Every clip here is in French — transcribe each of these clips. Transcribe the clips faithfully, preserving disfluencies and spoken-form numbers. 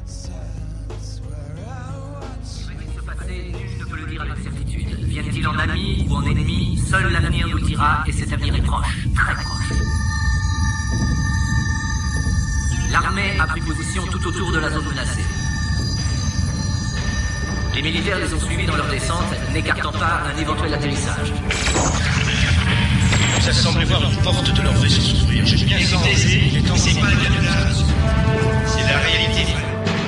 Nul ne peut le dire avec certitude. Viennent-ils en amis ou en ennemis, seul l'avenir nous dira, et cet avenir est proche, très proche. L'armée a pris position tout autour de la zone menacée. Les militaires les ont suivis dans leur descente, n'écartant pas un éventuel atterrissage. Ça semblait voir une porte de leur vaisseau s'ouvrir. J'ai bien senti. C'est pas le camouflage. C'est la réalité, frère.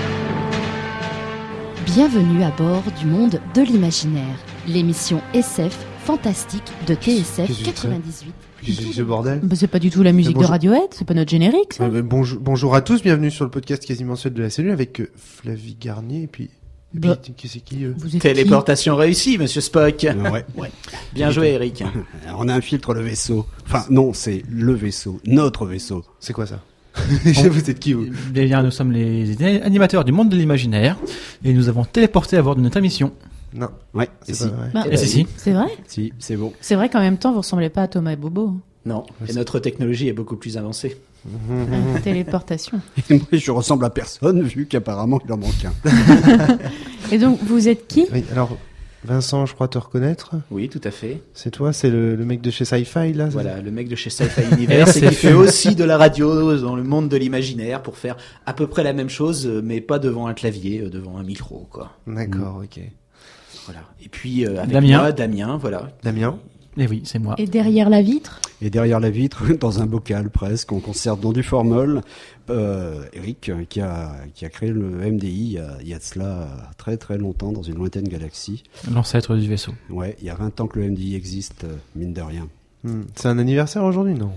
Bienvenue à bord du monde de l'imaginaire, l'émission S F fantastique de T S F quatre-vingt-dix-huit. C'est ce bordel. Bah, c'est pas du tout la musique de Radiohead, c'est pas notre générique, ça. Euh, bah, bonjour, bonjour à tous, bienvenue sur le podcast quasi mensuel de la cellule avec euh, Flavie Garnier et puis. Et bah, puis qui c'est qui euh... Téléportation réussie, monsieur Spock. Ouais. Ouais. Bien joué, Eric. On infiltre le vaisseau. Enfin, non, c'est le vaisseau, notre vaisseau. C'est quoi ça? Vous êtes qui, vous? Eh bien, nous sommes les animateurs du monde de l'imaginaire et nous avons téléporté à bord de notre émission. Non. Ouais, c'est et pas si. vrai. Bah, Et si, si. C'est vrai? Si, c'est bon. C'est vrai qu'en même temps, vous ressemblez pas à Thomas et Bobo. Non, et notre technologie est beaucoup plus avancée. Euh, téléportation. Et moi, je ressemble à personne, vu qu'apparemment, il en manque un. Et donc, vous êtes qui? Oui, alors, Vincent, je crois te reconnaître. Oui, tout à fait. C'est toi, c'est le, le mec de chez Sci-Fi, là? Voilà, le mec de chez Sci-Fi Universe, et qui fait aussi de la radio dans le monde de l'imaginaire pour faire à peu près la même chose, mais pas devant un clavier, devant un micro, quoi. D'accord, ok. Voilà. Et puis, euh, avec Damien. moi, Damien, voilà. Damien. Eh oui, c'est moi. Et derrière la vitre? Et derrière la vitre, dans un bocal presque, on conserve dans du formol, euh, Eric, qui a, qui a créé le M D I il y a, il y a de cela très très longtemps dans une lointaine galaxie. L'ancêtre du vaisseau. Ouais, il y a vingt ans que le M D I existe, euh, mine de rien. Hmm. C'est un anniversaire aujourd'hui, non?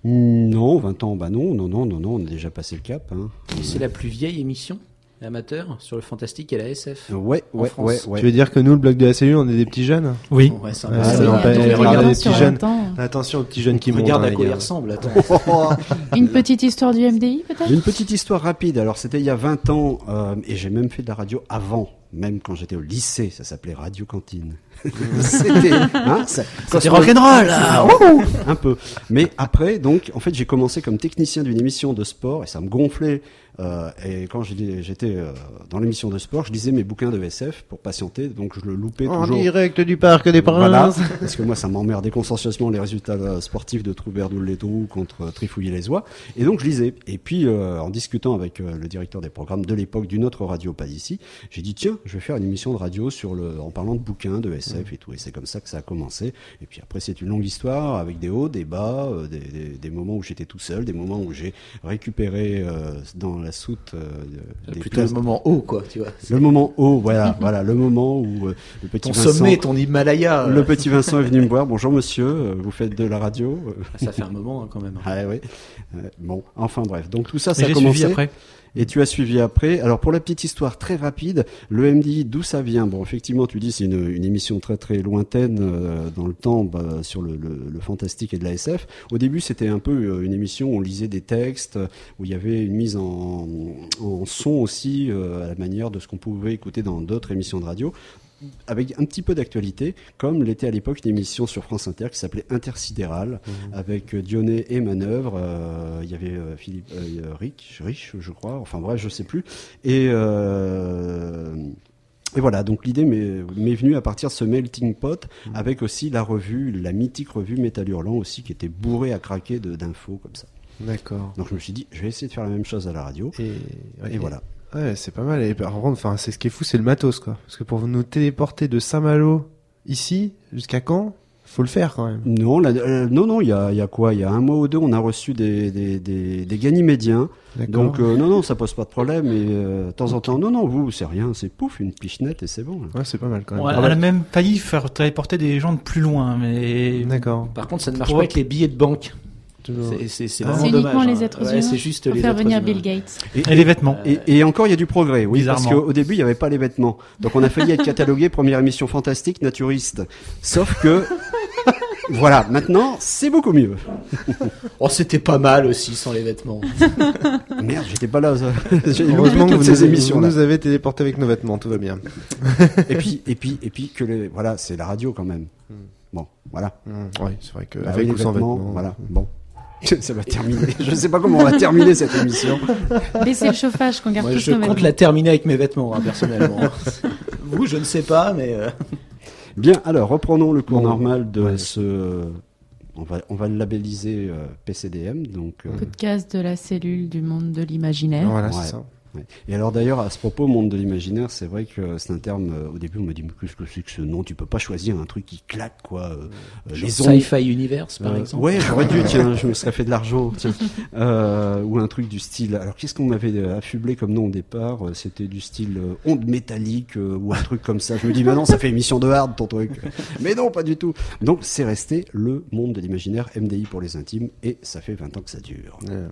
Non, vingt ans, bah non, non, non, non, non, on a déjà passé le cap. Hein. C'est la plus vieille émission amateur sur le fantastique et la S F. Ouais, En ouais, France. ouais, ouais. Tu veux dire que nous, le bloc de la cellule, on est des petits jeunes? Oui. Ouais, c'est un Ouais, peu ça ça. non, Oui, pas- attends, regardez regarde les sur petits un jeunes. temps. Attention aux petits jeunes qui montent. Regarde hein, à les quoi il gars. ressemble, attends. Une petite histoire du M D I, peut-être? Une petite histoire rapide. Alors, c'était il y a vingt ans, euh, et j'ai même fait de la radio avant, même quand j'étais au lycée. Ça s'appelait Radio Cantine. C'était, hein, ça, C'était rock'n'roll, là. un peu. Mais après, donc, en fait, j'ai commencé comme technicien d'une émission de sport, et ça me gonflait. Euh, et quand j'ai- j'étais euh, dans l'émission de sport, je lisais mes bouquins de S F pour patienter, donc je le loupais En toujours. direct du parc des Princes. Voilà, parce que moi ça m'emmerdait consciencieusement les résultats euh, sportifs de Trouberdou-les-Trous contre euh, Trifouiller-les-Oies, et donc je lisais. Et puis euh, en discutant avec euh, le directeur des programmes de l'époque d'une autre radio pas d'ici, j'ai dit tiens, je vais faire une émission de radio sur le, en parlant de bouquins, de S F et tout. Et c'est comme ça que ça a commencé. Et puis après c'est une longue histoire avec des hauts, des bas, euh, des, des, des moments où j'étais tout seul, des moments où j'ai récupéré euh, dans la soute euh, des Plutôt places- le moment haut, quoi, tu vois. le moment haut, voilà, voilà, le moment où euh, le petit Ton Vincent, sommet, ton Himalaya. le petit Vincent est venu me voir. Bonjour monsieur, euh, vous faites de la radio euh, Ça fait un moment, hein, quand même. Ah oui. Euh, bon, enfin bref. Donc tout ça, Et ça a j'ai commencé. suivi après. Et tu as suivi après. Alors pour la petite histoire très rapide, le M D I, d'où ça vient? Bon, effectivement, tu dis c'est une, une émission très très lointaine euh, dans le temps bah, sur le, le, le fantastique et de la S F. Au début, c'était un peu euh, une émission où on lisait des textes, où il y avait une mise en, en son aussi euh, à la manière de ce qu'on pouvait écouter dans d'autres émissions de radio, avec un petit peu d'actualité, comme l'était à l'époque une émission sur France Inter qui s'appelait Intersidéral, mmh. avec euh, Dionnet et Manœuvre. Euh, il y avait euh, Philippe euh, Rich, Rich, je crois. Enfin bref, je sais plus. Et euh, Et voilà, donc l'idée m'est, m'est venue à partir de ce melting pot, mmh. avec aussi la revue, la mythique revue Métal Hurlant aussi, qui était bourrée à craquer de, d'infos comme ça. D'accord. Donc je me suis dit, je vais essayer de faire la même chose à la radio. Et, et, et voilà. Ouais, c'est pas mal. Et par contre, enfin, c'est ce qui est fou, c'est le matos, quoi. Parce que pour nous téléporter de Saint-Malo ici jusqu'à Caen, faut le faire quand même. Non, là, euh, non, non. Il y a, il y a quoi? Il y a un mois ou deux, on a reçu des des des, des Ganymédiens. D'accord. Donc euh, non, non, ça pose pas de problème. Et euh, de temps en temps, non, non, vous, c'est rien, c'est pouf, une pichenette et c'est bon. Ouais, c'est pas mal quand même. On a, on a même failli faire téléporter des gens de plus loin, mais. D'accord. Par contre, ça ne marche pas avec les billets de banque. C'est, c'est, c'est, ah. vraiment c'est dommage. uniquement hein. les êtres ouais, humains. c'est juste Faut les faire êtres venir humains. Bill Gates. Et, et les vêtements. Et, et encore, il y a du progrès, oui, Bizarrement. parce qu'au début, il n'y avait pas les vêtements. Donc, on a failli être catalogué première émission fantastique, naturiste. Sauf que, voilà, maintenant, c'est beaucoup mieux. Oh, c'était pas mal aussi sans les vêtements. Merde, j'étais pas là. Ça. J'ai Heureusement que vous, toutes ces nous, émissions. vous Là. nous avez téléporté avec nos vêtements, tout va bien. et puis, et puis, et puis que les, voilà, c'est la radio quand même. Bon, voilà. Mmh, oui, c'est vrai que Bah avec oui, ou les sans vêtements, vêtements, voilà. Bon. Ça va terminer. Je sais pas comment on va terminer cette émission. Baissez le chauffage, qu'on garde Moi, tous je nos compte vêtements. la terminer avec mes vêtements, hein, personnellement. Vous, je ne sais pas, mais... euh, Bien, alors reprenons le cours Bon, normal de ouais. ce. On va, on va le labelliser euh, P C D M. Donc, euh, Podcast de la cellule du monde de l'imaginaire. Voilà, Ouais. c'est ça. ouais. Et alors d'ailleurs, à ce propos, monde de l'imaginaire, c'est vrai que c'est un terme. euh, au début, on m'a dit mais qu'est-ce que c'est que ce nom ? Tu peux pas choisir un truc qui claque, quoi. euh, euh, les ondes. Sci-Fi Universe, par Euh, exemple. Ouais, j'aurais dû, tiens, je me serais fait de l'argent, tiens. Euh, ou un truc du style. Alors, qu'est-ce qu'on m'avait euh, affublé comme nom au départ ? Euh, C'était du style euh, onde métallique euh, ou un truc comme ça. Je me dis, bah non, ça fait émission de hard ton truc. Mais non, pas du tout. Donc, c'est resté le monde de l'imaginaire, M D I pour les intimes, et ça fait vingt ans que ça dure. Euh,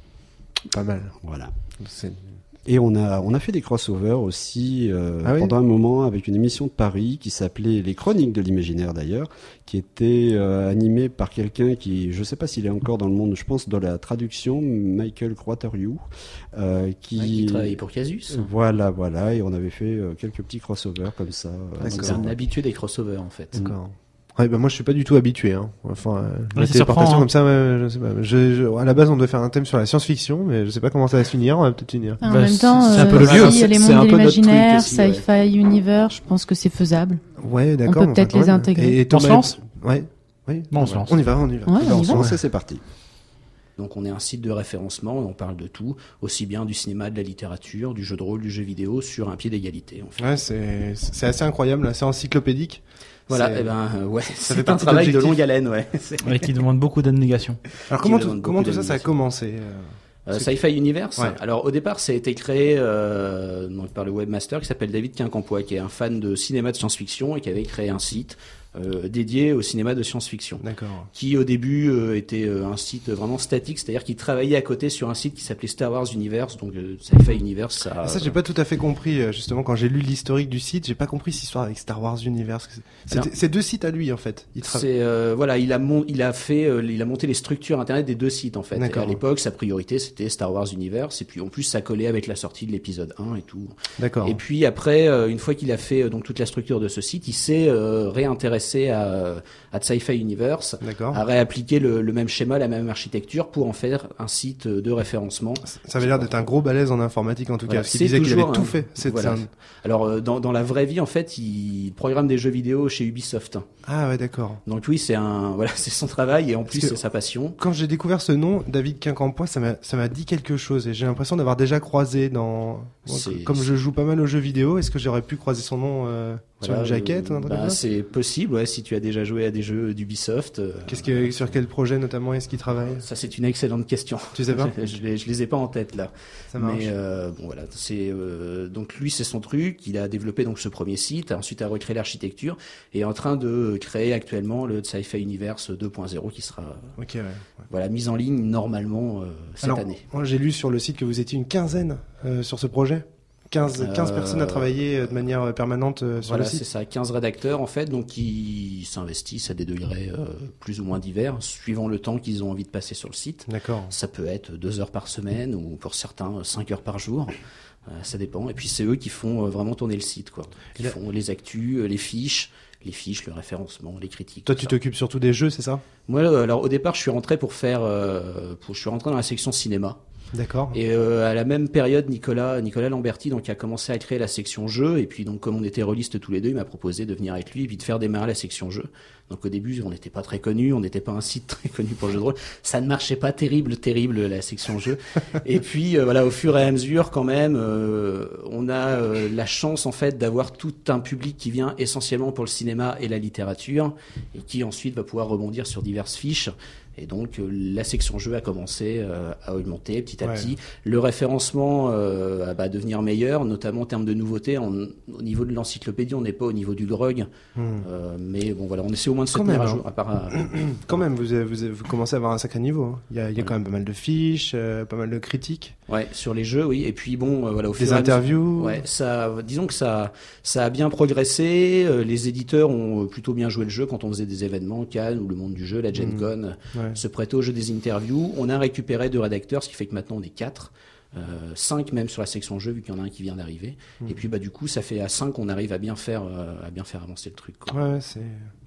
Pas mal. Voilà. C'est- Et on a, on a fait des crossovers aussi euh, Ah oui pendant un moment avec une émission de Paris qui s'appelait Les Chroniques de l'imaginaire d'ailleurs, qui était euh, animée par quelqu'un qui, je sais pas s'il est encore dans le monde, je pense dans la traduction, Michael Croiterriou, euh, qui... Ouais, qui travaille pour Casus. Voilà, voilà, et on avait fait euh, quelques petits crossovers comme ça. euh, D'accord. C'est un habitué des crossovers, en fait. D'accord. Ouais, bah moi je suis pas du tout habitué. Hein. Enfin, euh, la Ouais, ça téléportation surprend, hein. comme ça, ouais, je sais pas. Je, je, à la base, on devait faire un thème sur la science-fiction, mais je sais pas comment ça va se finir. On va peut-être finir. En Bah, même c'est- temps, c'est un peu euh, le lieu. si C'est- les c'est un mondes de peu notre truc l'imaginaire, aussi, ouais. sci-fi, univers, je pense que c'est faisable. Ouais, d'accord. peut on va peut-être quand les même. intégrer. Et, et On Thomas- se lance Ouais. Oui. Bon, on se lance. On y va, on y va. Ouais, Alors, on y va. on se lance, c'est parti. Donc on est un site de référencement, on parle de tout, aussi bien du cinéma, de la littérature, du jeu de rôle, du jeu vidéo, sur un pied d'égalité. En fait. Ouais, c'est c'est assez incroyable, assez encyclopédique. Voilà, C'est- et ben euh, ouais, fait c'est un partie travail de d'objectif. longue haleine, ouais. C'est- Ouais, qui demande beaucoup d'abnégation. Alors qui comment demande tout, comment beaucoup tout ça, ça a d'animation. commencé euh, Euh, Sci-Fi Universe. Ouais. Alors au départ, ça a été créé euh, donc, par le webmaster qui s'appelle David Quincampoix, qui est un fan de cinéma de science-fiction et qui avait créé un site euh, dédié au cinéma de science-fiction. D'accord. Qui au début euh, était euh, un site vraiment statique, c'est-à-dire qu'il travaillait à côté sur un site qui s'appelait Star Wars Universe, donc euh, Sci-Fi Universe. Ça, Ah, ça, j'ai pas tout à fait compris. euh, Justement, quand j'ai lu l'historique du site, j'ai pas compris cette histoire avec Star Wars Universe. C'était- Alors- C'est deux sites à lui en fait. Il tra- C'est euh, voilà, il a mon, il a fait, euh, il a monté les structures internet des deux sites en fait. Et D'accord. à l'époque, sa priorité c'était Star Wars Universe, et puis en plus ça collait avec la sortie de l'épisode un et tout. D'accord. Et puis après, euh, une fois qu'il a fait euh, donc toute la structure de ce site, il s'est euh, réintéressé à, à Sci-Fi Universe, D'accord. à réappliquer le, le même schéma, la même architecture pour en faire un site de référencement. Ça avait l'air d'être un gros balèze en informatique en tout Voilà, cas. Parce qu'il c'est disait qu'il avait toujours tout un- fait. C'est voilà. c'est un- Alors euh, dans, dans la vraie vie, en fait, il programme des jeux vidéo chez Ubisoft. Ah ouais, d'accord. Donc oui, c'est un, voilà, c'est son travail et en plus que- c'est sa passion. Quand j'ai découvert ce nom, David Quincampoix, ça m'a ça m'a dit quelque chose et j'ai l'impression d'avoir déjà croisé dans. C'est- Comme je joue pas mal aux jeux vidéo, est-ce que j'aurais pu croiser son nom euh, sur Voilà, une jaquette euh, ou un truc bah, comme ça? c'est possible, ouais, si tu as déjà joué à des jeux d'Ubisoft. euh, Qu'est-ce que sur quel projet notamment est-ce qu'il travaille? Ça, c'est une excellente question. Tu sais pas? je, les, je les ai pas en tête là. Ça marche. Mais euh, bon voilà, c'est euh, donc lui c'est son truc. Il a développé donc ce premier site, ensuite a recréé l'architecture et est en train de créer actuellement le Sci-Fi Universe deux point zéro qui sera euh, Ok, ouais. ouais. voilà mis en ligne normalement euh, cette Alors, année. moi, j'ai lu sur le site que vous étiez une quinzaine euh, sur ce projet. quinze, quinze Euh, personnes à travailler euh, de manière euh, permanente euh, sur Voilà, le c'est site. ça, quinze rédacteurs en fait, donc qui s'investissent à des degrés euh, plus ou moins divers, suivant le temps qu'ils ont envie de passer sur le site. D'accord. Ça peut être deux heures par semaine ou pour certains cinq heures par jour. Euh, ça dépend. Et puis c'est eux qui font euh, vraiment tourner le site, quoi. Qui Et là- font les actus, euh, les fiches, les fiches, le référencement, les critiques. Toi, tout tu ça. t'occupes surtout des jeux, c'est ça? Moi, euh, alors au départ, je suis rentré pour faire, euh, pour, je suis rentré dans la section cinéma. D'accord. Et euh, à la même période, Nicolas, Nicolas Lamberti, donc, a commencé à créer la section jeux. Et puis, donc, comme on était rôlistes tous les deux, il m'a proposé de venir avec lui et puis de faire démarrer la section jeux. Donc, au début, on n'était pas très connus, on n'était pas un site très connu pour le jeu de rôle. Ça ne marchait pas terrible, terrible, la section jeux. Et puis, euh, voilà, au fur et à mesure, quand même, euh, on a euh, la chance, en fait, d'avoir tout un public qui vient essentiellement pour le cinéma et la littérature et qui ensuite va pouvoir rebondir sur diverses fiches. Et donc euh, la section jeu a commencé euh, à augmenter petit à Ouais. petit. Le référencement euh, va devenir meilleur, notamment en termes de nouveautés. En- au niveau de l'encyclopédie, on n'est pas au niveau du grog, Hmm. euh, mais bon voilà, on essaie au moins de se Quand tenir même, à hein. jour. À part, à- Quand même, vous, avez- vous, avez- vous commencez à avoir un sacré niveau. hein. Il y a, il y a quand même pas mal de fiches, euh, pas mal de critiques, ouais, sur les jeux, oui. Et puis bon, euh, voilà, au fur des et à mesure- interviews. Ouais, ça, disons que ça, ça a bien progressé. Euh, les éditeurs ont plutôt bien joué le jeu quand on faisait des événements, Cannes ou le monde du jeu, la Gen Mm. Con, Ouais. se prêtait au jeu des interviews. On a récupéré deux rédacteurs, ce qui fait que maintenant on est quatre, euh, cinq même sur la section jeu vu qu'il y en a un qui vient d'arriver. Mm. Et puis bah du coup, ça fait à cinq qu'on arrive à bien faire, euh, à bien faire avancer le truc. Quoi. Ouais, ouais, c'est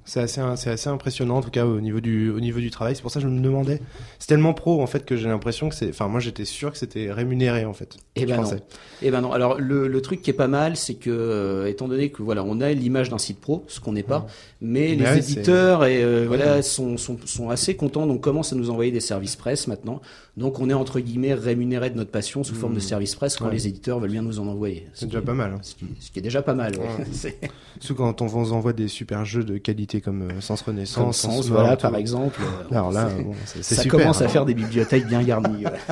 C'est assez, c'est assez impressionnant en tout cas au niveau du, au niveau du travail. C'est pour ça que je me demandais. C'est tellement pro en fait que j'ai l'impression que c'est. Enfin, moi j'étais sûr que c'était rémunéré en fait. Eh ben non. Eh ben non. Alors le, le truc qui est pas mal, c'est que euh, étant donné que voilà, on a l'image d'un site pro, ce qu'on n'est pas, mmh. mais, mais les ouais, éditeurs et euh, ouais. voilà sont, sont sont assez contents, donc commencent à nous envoyer des services presse maintenant. Donc on est entre guillemets rémunéré de notre passion sous mmh. forme de service presse quand ouais. les éditeurs veulent bien nous en envoyer. C'est déjà pas mal. Hein. Ce, qui, ce qui est déjà pas mal. Ouais. Ouais. c'est... Surtout quand on vous envoie des super jeux de qualité comme euh, Sens Renaissance, comme Sens, voilà par exemple. Euh, Alors là, bon, c'est, c'est ça super, commence hein. à faire des bibliothèques bien garnies. Ouais.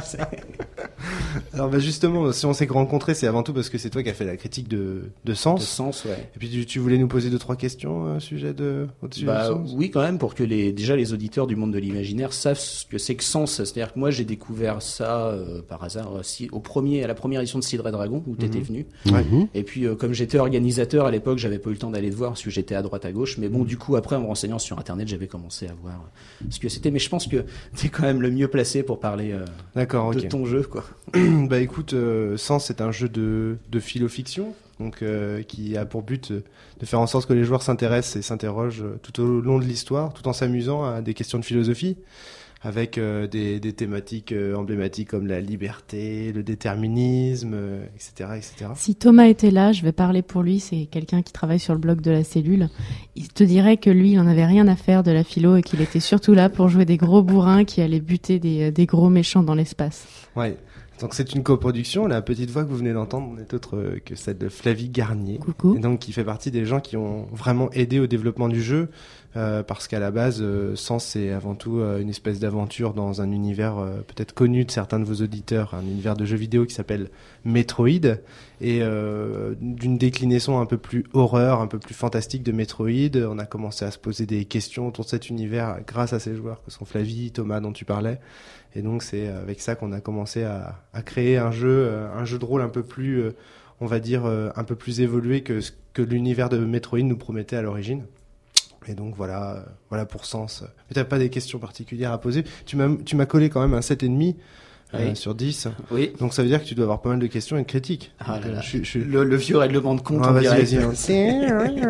Alors bah justement, si on s'est rencontrés, c'est avant tout parce que c'est toi qui as fait la critique de de Sens. De Sens, ouais. Et puis tu, tu voulais nous poser deux trois questions au sujet de au-dessus bah, de Sens. Oui, quand même, pour que les déjà les auditeurs du monde de l'imaginaire savent ce que c'est que Sens. C'est-à-dire que moi j'ai découvert ça euh, par hasard si, au premier à la première édition de Cidre et Dragon où t'étais mm-hmm. venu. Ouais. Et puis euh, comme j'étais organisateur à l'époque, j'avais pas eu le temps d'aller te voir parce que j'étais à droite à gauche. Mais bon, du coup après en me renseignant sur internet, j'avais commencé à voir ce que c'était. Mais je pense que t'es quand même le mieux placé pour parler euh, D'accord, de okay. ton jeu, quoi. Bah écoute, euh, Sens c'est un jeu de de philo-fiction. Donc, euh, qui a pour but de faire en sorte que les joueurs s'intéressent et s'interrogent tout au long de l'histoire, tout en s'amusant à des questions de philosophie, avec euh, des, des thématiques euh, emblématiques comme la liberté, le déterminisme, euh, et cetera, et cetera. Si Thomas était là, je vais parler pour lui, c'est quelqu'un qui travaille sur le blog de la cellule. Il te dirait que lui, il en avait rien à faire de la philo et qu'il était surtout là pour jouer des gros bourrins qui allaient buter des, des gros méchants dans l'espace. Ouais. Donc c'est une coproduction, la petite voix que vous venez d'entendre n'est autre que celle de Flavie Garnier. Coucou. Et donc qui fait partie des gens qui ont vraiment aidé au développement du jeu, euh, parce qu'à la base, euh, Sens c'est avant tout euh, une espèce d'aventure dans un univers euh, peut-être connu de certains de vos auditeurs, un univers de jeux vidéo qui s'appelle Metroid, et euh, d'une déclinaison un peu plus horreur, un peu plus fantastique de Metroid. On a commencé à se poser des questions autour de cet univers grâce à ces joueurs que sont Flavie, Thomas dont tu parlais. Et donc c'est avec ça qu'on a commencé à, à créer un jeu, un jeu de rôle un peu plus, on va dire, un peu plus évolué que ce que l'univers de Metroid nous promettait à l'origine. Et donc voilà, voilà pour Sens. Mais t'as pas des questions particulières à poser. Tu m'as, tu m'as collé quand même un sept virgule cinq euh, oui. sur dix. Oui. Donc ça veut dire que tu dois avoir pas mal de questions et de critiques. Ah donc, là là. Je, je... Le, le vieux règlement de compte. Ah, en vas-y, direct. vas-y.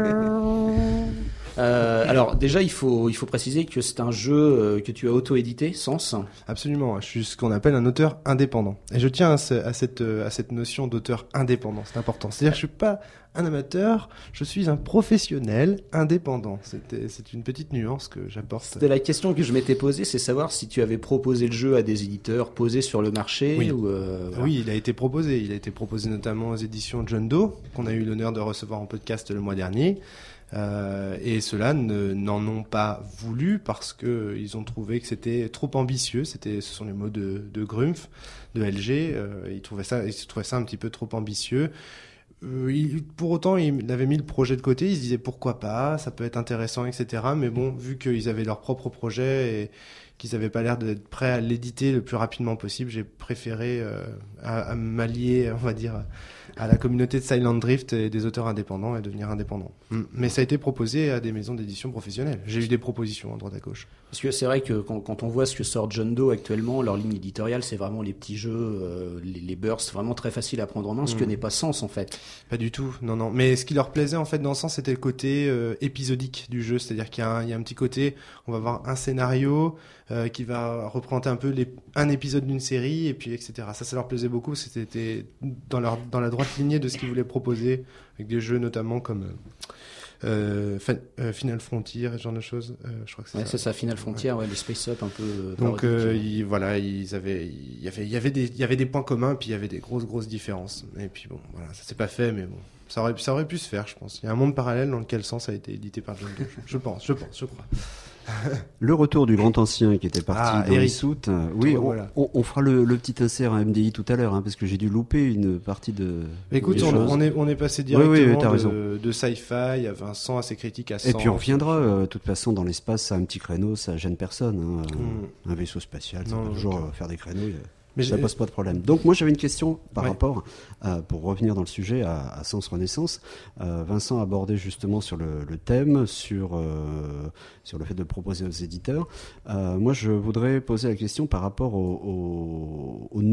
Euh, alors déjà il faut il faut préciser que c'est un jeu euh, que tu as auto-édité, Sens. Absolument, je suis ce qu'on appelle un auteur indépendant. Et je tiens à, ce, à cette à cette notion d'auteur indépendant, c'est important. C'est-à-dire que je suis pas un amateur, je suis un professionnel indépendant. C'était c'est une petite nuance que j'apporte. C'était la question que je m'étais posée, c'est savoir si tu avais proposé le jeu à des éditeurs posés sur le marché oui. ou euh, voilà. Oui, il a été proposé, il a été proposé notamment aux éditions John Doe qu'on a eu l'honneur de recevoir en podcast le mois dernier. Euh, et ceux-là ne, n'en ont pas voulu parce que ils ont trouvé que c'était trop ambitieux. C'était, ce sont les mots de, de Grumpf, de L G. Euh, ils trouvaient ça, ils trouvaient ça un petit peu trop ambitieux. Euh, il, pour autant, il avait mis le projet de côté. Ils se disaient pourquoi pas, ça peut être intéressant, et cetera. Mais bon, vu qu'ils avaient leur propre projet et qu'ils avaient pas l'air d'être prêts à l'éditer le plus rapidement possible, j'ai préféré euh, à, à m'allier, on va dire, à la communauté de Silent Drift et des auteurs indépendants et devenir indépendant. Mm. Mais ça a été proposé à des maisons d'édition professionnelles. J'ai eu des propositions à droite à gauche. Parce que c'est vrai que quand, quand on voit ce que sort John Doe actuellement, leur ligne éditoriale, c'est vraiment les petits jeux, euh, les, les bursts, vraiment très faciles à prendre en main, ce mm. que n'est pas Sens en fait. Pas du tout, non, non. Mais ce qui leur plaisait en fait dans Sens, c'était le côté euh, épisodique du jeu. C'est-à-dire qu'il y a, un, il y a un petit côté, on va avoir un scénario euh, qui va représenter un peu les, un épisode d'une série, et puis et cetera. Ça, ça leur plaisait beaucoup. C'était dans, leur, dans la droite lignée de ce qu'ils voulaient proposer, avec des jeux notamment comme euh, Fin, euh, Final Frontier, ce genre de choses. Euh, je crois que c'est ouais, ça. c'est ça, Final Frontier, ouais, ouais le Space Up un peu. Euh, Donc euh, ils, voilà, ils avaient, il y avait, il y avait des, il y avait des points communs, puis il y avait des grosses, grosses différences. Et puis bon, voilà, ça s'est pas fait, mais bon, ça aurait, ça aurait pu se faire, je pense. Il y a un monde parallèle dans lequel Sens a été édité par John Doe. Je pense, je pense, je crois. Le retour du grand ancien qui était parti ah, dans Eric. les soutes. Euh, oui, on, voilà. on, on fera le, le petit insert à M D I tout à l'heure, hein, parce que j'ai dû louper une partie de. Écoute, on, on est on est passé directement oui, oui, de, de sci-fi à Vincent à ses critiques à cent. Et puis on reviendra. Euh, de toute façon, dans l'espace, ça a un petit créneau, ça gêne personne. Hein, mm. Un vaisseau spatial, ça peut toujours euh, faire des créneaux. Euh, Mais ça j'ai... pose pas de problème. Donc moi j'avais une question par ouais. rapport, euh, pour revenir dans le sujet, à, à Sens Renaissance. Euh, Vincent a abordé justement sur le, le thème, sur, euh, sur le fait de proposer aux éditeurs. Euh, moi je voudrais poser la question par rapport au, au, au nom.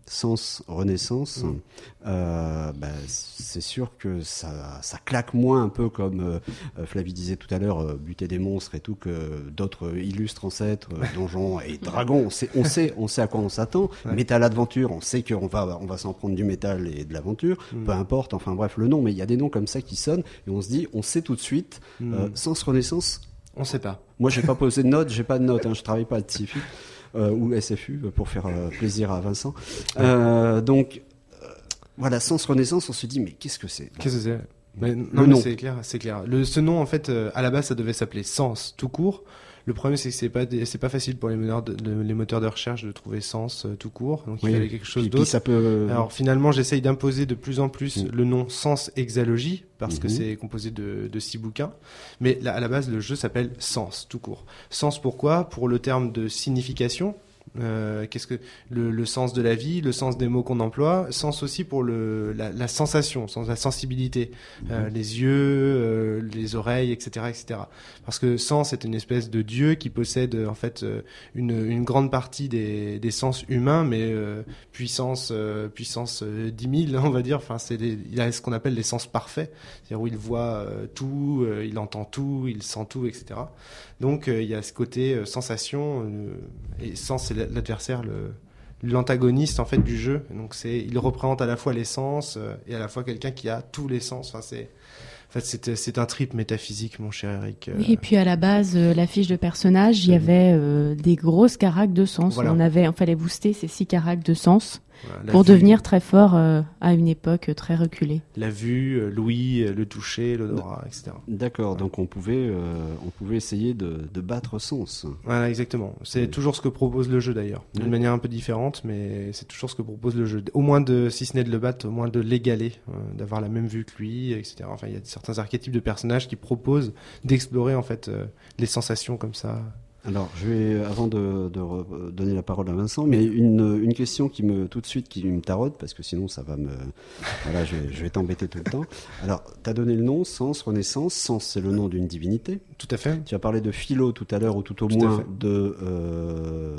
sens, renaissance, Mmh. euh, bah, c'est sûr que ça, ça claque moins un peu comme euh, Flavie disait tout à l'heure, euh, buter des monstres et tout, que d'autres illustres ancêtres, euh, donjons et dragons. On sait, on sait, on sait à quoi on s'attend. Ouais. Métal Adventure, on sait qu'on va, on va s'en prendre du métal et de l'aventure. Mmh. Peu importe, enfin bref, le nom, mais il y a des noms comme ça qui sonnent et on se dit, on sait tout de suite, Mmh. euh, sens, renaissance. On sait pas. Moi, j'ai pas posé de notes, j'ai pas de notes, hein, je travaille pas à T I F U euh, ou S F U pour faire euh, plaisir à Vincent. Euh, donc, euh, voilà, Sens Renaissance, on se dit, mais qu'est-ce que c'est ? Qu'est-ce que c'est ? Mais, non, Le mais nom. c'est clair, c'est clair. Le, ce nom, en fait, euh, à la base, ça devait s'appeler Sens tout court. Le problème, c'est que c'est pas, des- c'est pas facile pour les moteurs de, de- les moteurs de recherche de trouver Sens euh, tout court. Donc, Oui. il fallait quelque chose Puis- puis d'autre. ça peut. Alors finalement, j'essaye d'imposer de plus en plus Mm. le nom Sens Exalogie parce que Mhm. c'est composé de, de six bouquins. Mais là, à la base, le jeu s'appelle Sens tout court. Sens pourquoi ? Pour le terme de signification. Euh, qu'est-ce que le, le sens de la vie, le sens des mots qu'on emploie, sens aussi pour le la, la sensation, sens la sensibilité, euh, les yeux, euh, les oreilles, et cetera, et cetera. Parce que sens est une espèce de dieu qui possède euh, en fait euh, une, une grande partie des, des sens humains, mais euh, puissance euh, puissance euh, dix mille, on va dire. Enfin, c'est les, il a ce qu'on appelle les sens parfaits, c'est-à-dire où il voit euh, tout, euh, il entend tout, il sent tout, et cetera. Donc euh, il y a ce côté euh, sensation euh, et sens c'est l'adversaire, le l'antagoniste en fait du jeu. Donc c'est il représente à la fois les sens euh, et à la fois quelqu'un qui a tous les sens. Enfin c'est en fait c'est c'est un trip métaphysique, mon cher Eric. Oui, et puis à la base, euh, la fiche de personnage, il y avait euh, des grosses caracs de sens. Voilà. On avait, on fallait booster ces six caracs de sens Voilà, la pour vue, devenir très fort euh, à une époque très reculée. la vue, euh, l'ouïe, euh, le toucher, l'odorat, et cetera. D'accord, donc on pouvait, euh, on pouvait essayer de, de battre Sens. Voilà, exactement. C'est Oui. toujours ce que propose le jeu d'ailleurs, d'une Oui. manière un peu différente, mais c'est toujours ce que propose le jeu. Au moins de, si ce n'est de le battre, au moins de l'égaler, euh, d'avoir la même vue que lui, et cetera. Enfin, il y a certains archétypes de personnages qui proposent d'explorer en fait euh, les sensations comme ça. Alors, je vais, avant de, de re- donner la parole à Vincent, mais une, une question qui me, tout de suite, qui me taraude, parce que sinon ça va me, voilà, je vais, je vais t'embêter tout le temps. Alors, t'as donné le nom, Sens, Renaissance. Sens, c'est le nom d'une divinité. Tout à fait. Tu as parlé de philo tout à l'heure, ou tout au Tout à moins fait. de, euh,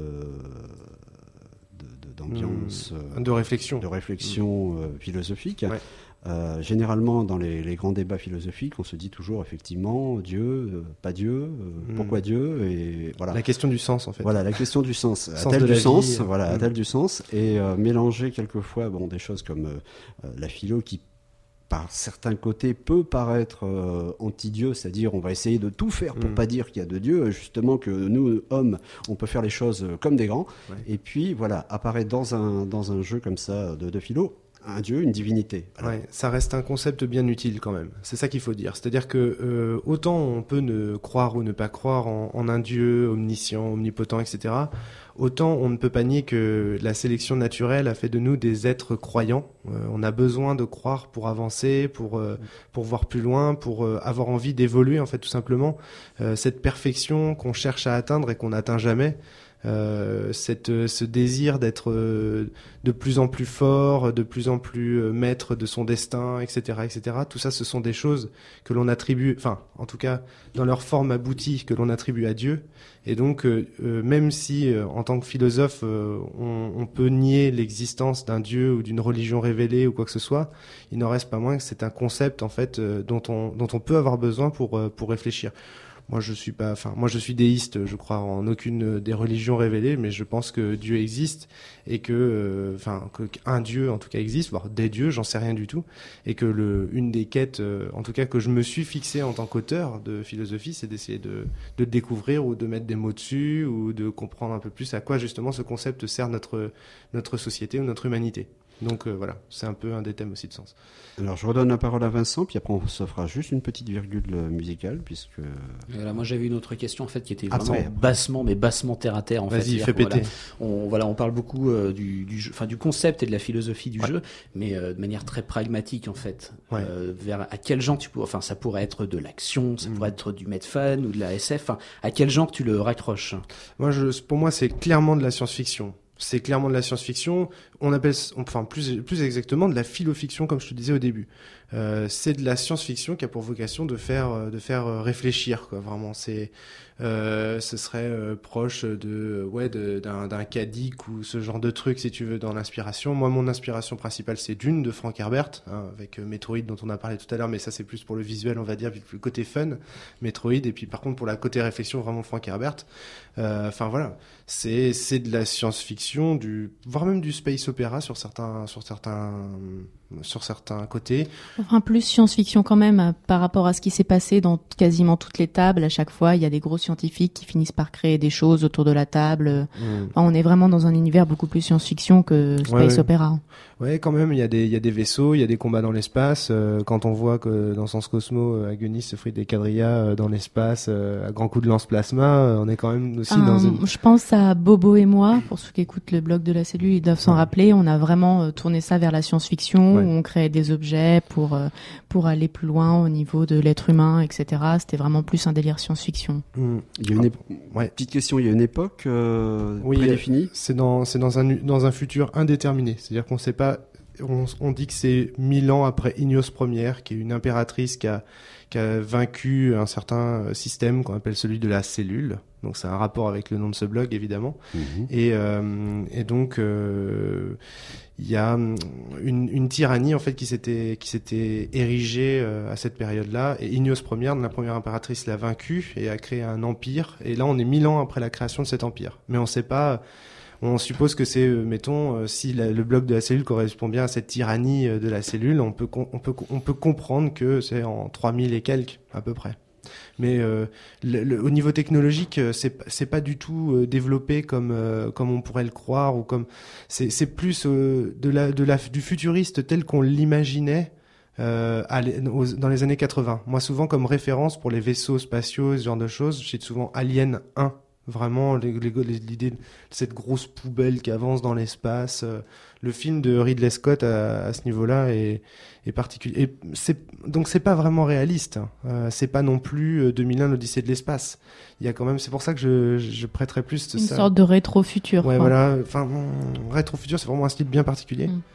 de- de- d'ambiance, Hum, euh, de réflexion. de réflexion euh, philosophique. Ouais. Euh, généralement, dans les, les grands débats philosophiques, on se dit toujours effectivement Dieu, euh, pas Dieu, euh, Mm. pourquoi Dieu, et voilà. La question du sens en fait. Voilà la question du sens. Sens A-t-elle de du la sens vie. Voilà, Mm. a-t-elle du sens Et euh, mélanger quelquefois, bon, des choses comme euh, euh, la philo qui par certains côtés peut paraître euh, anti-Dieu, c'est-à-dire on va essayer de tout faire pour Mm. pas dire qu'il y a de Dieu, justement que nous hommes on peut faire les choses euh, comme des grands. Ouais. Et puis voilà, apparaît dans un dans un jeu comme ça de, de philo un dieu, une divinité. Alors, Ouais, ça reste un concept bien utile quand même. C'est ça qu'il faut dire. C'est-à-dire que euh, autant on peut ne croire ou ne pas croire en, en un dieu omniscient, omnipotent, et cetera. Autant on ne peut pas nier que la sélection naturelle a fait de nous des êtres croyants. Euh, on a besoin de croire pour avancer, pour euh, pour voir plus loin, pour euh, avoir envie d'évoluer en fait tout simplement. Euh, cette perfection qu'on cherche à atteindre et qu'on n'atteint jamais. Euh, cette, ce désir d'être euh, de plus en plus fort, de plus en plus euh, maître de son destin, et cetera, et cetera. Tout ça, ce sont des choses que l'on attribue, enfin, en tout cas, dans leur forme aboutie, que l'on attribue à Dieu. Et donc, euh, euh, même si, euh, en tant que philosophe, euh, on, on peut nier l'existence d'un Dieu ou d'une religion révélée ou quoi que ce soit, il n'en reste pas moins que c'est un concept, en fait, euh, dont on dont on peut avoir besoin pour euh, pour réfléchir. Moi, je suis pas, enfin, moi, je suis déiste. Je crois en aucune des religions révélées, mais je pense que Dieu existe et que, enfin, euh, qu'un Dieu, en tout cas, existe, voire des dieux, j'en sais rien du tout, et que le, une des quêtes, euh, en tout cas, que je me suis fixé en tant qu'auteur de philosophie, c'est d'essayer de, de le découvrir ou de mettre des mots dessus ou de comprendre un peu plus à quoi justement ce concept sert notre notre société ou notre humanité. Donc euh, voilà, c'est un peu un des thèmes aussi de sens. Alors je redonne la parole à Vincent, puis après on se fera juste une petite virgule euh, musicale, puisque... Voilà, moi j'avais une autre question en fait qui était Ah, vraiment ouais. bassement, mais bassement terre à terre en fait. Vas-y, C'est-à-dire fais que, péter. Voilà, on, voilà, on parle beaucoup euh, du, du, jeu, enfin, du concept et de la philosophie du Ouais. jeu, mais euh, de manière très pragmatique en fait. Ouais. Euh, vers à quel genre tu pourrais, enfin ça pourrait être de l'action, ça Mm. pourrait être du Medfan ou de la S F. Enfin, à quel genre tu le raccroches? Moi, je, pour moi, c'est clairement de la science-fiction. c'est clairement de la science-fiction. On appelle, enfin plus plus exactement de la philo-fiction, comme je te disais au début. Euh, c'est de la science-fiction qui a pour vocation de faire de faire réfléchir, quoi. Vraiment, c'est euh, ce serait euh, proche de ouais de, d'un d'un Kadik ou ce genre de truc, si tu veux, dans l'inspiration. Moi, mon inspiration principale, c'est Dune de Frank Herbert, hein, avec euh, Metroid dont on a parlé tout à l'heure, mais ça c'est plus pour le visuel, on va dire, puis le côté fun, Metroid, et puis par contre pour la côté réflexion, vraiment Frank Herbert. Enfin euh, voilà, c'est c'est de la science-fiction, du voire même du space opéra sur certains sur certains sur certains côtés. Enfin, plus science-fiction quand même, par rapport à ce qui s'est passé dans quasiment toutes les tables. À chaque fois, il y a des gros scientifiques qui finissent par créer des choses autour de la table. Mmh. Enfin, on est vraiment dans un univers beaucoup plus science-fiction que space ouais, ouais. opéra. Ouais, quand même, il y a des, il y a des vaisseaux, il y a des combats dans l'espace. Euh, quand on voit que dans Sens Cosmo, Agonis se fait des quadrillas dans l'espace euh, à grands coups de lance-plasma, euh, on est quand même aussi um, dans une... Je pense à Bobo et moi, pour ceux qui écoutent le blog de la cellule, ils doivent s'en ouais. rappeler. On a vraiment euh, tourné ça vers la science-fiction, ouais. où on créait des objets pour euh, pour aller plus loin au niveau de l'être humain, et cetera. C'était vraiment plus un délire science-fiction. Mmh. Il y a une ép- ouais. Petite question, il y a une époque euh, oui, prédéfinie. C'est dans c'est dans un dans un futur indéterminé. C'est-à-dire qu'on sait pas. On, on dit que c'est mille ans après Ignos Première, qui est une impératrice qui a, qui a vaincu un certain système qu'on appelle celui de la cellule. Donc c'est un rapport avec le nom de ce blog, évidemment. Mmh. Et, euh, et donc euh, il y a une, une tyrannie en fait qui s'était qui s'était érigée euh, à cette période-là. Et Ignos Première, la première impératrice, l'a vaincue et a créé un empire. Et là, on est mille ans après la création de cet empire. Mais on ne sait pas. On suppose que c'est, euh, mettons, euh, si la, le bloc de la cellule correspond bien à cette tyrannie euh, de la cellule, on peut, com- on peut, on peut comprendre que c'est en trois mille et quelques, à peu près. Mais euh, le, le, au niveau technologique, c'est, c'est pas du tout euh, développé comme, euh, comme on pourrait le croire, ou comme c'est, c'est plus euh, de la, de la, du futuriste tel qu'on l'imaginait. Euh, dans les années quatre-vingts. Moi, souvent, comme référence pour les vaisseaux spatiaux, ce genre de choses, j'ai souvent Alien un. Vraiment, les, les, l'idée de cette grosse poubelle qui avance dans l'espace. Euh, le film de Ridley Scott à, à ce niveau-là est, est particulier. Et c'est, donc c'est pas vraiment réaliste. Hein. Euh, c'est pas non plus deux mille un l'Odyssée de l'espace. Il y a quand même, c'est pour ça que je, je prêterais plus une ça. sorte de rétro-futur. Ouais, quoi. Voilà. Enfin, rétro-futur, c'est vraiment un style bien particulier. Mm.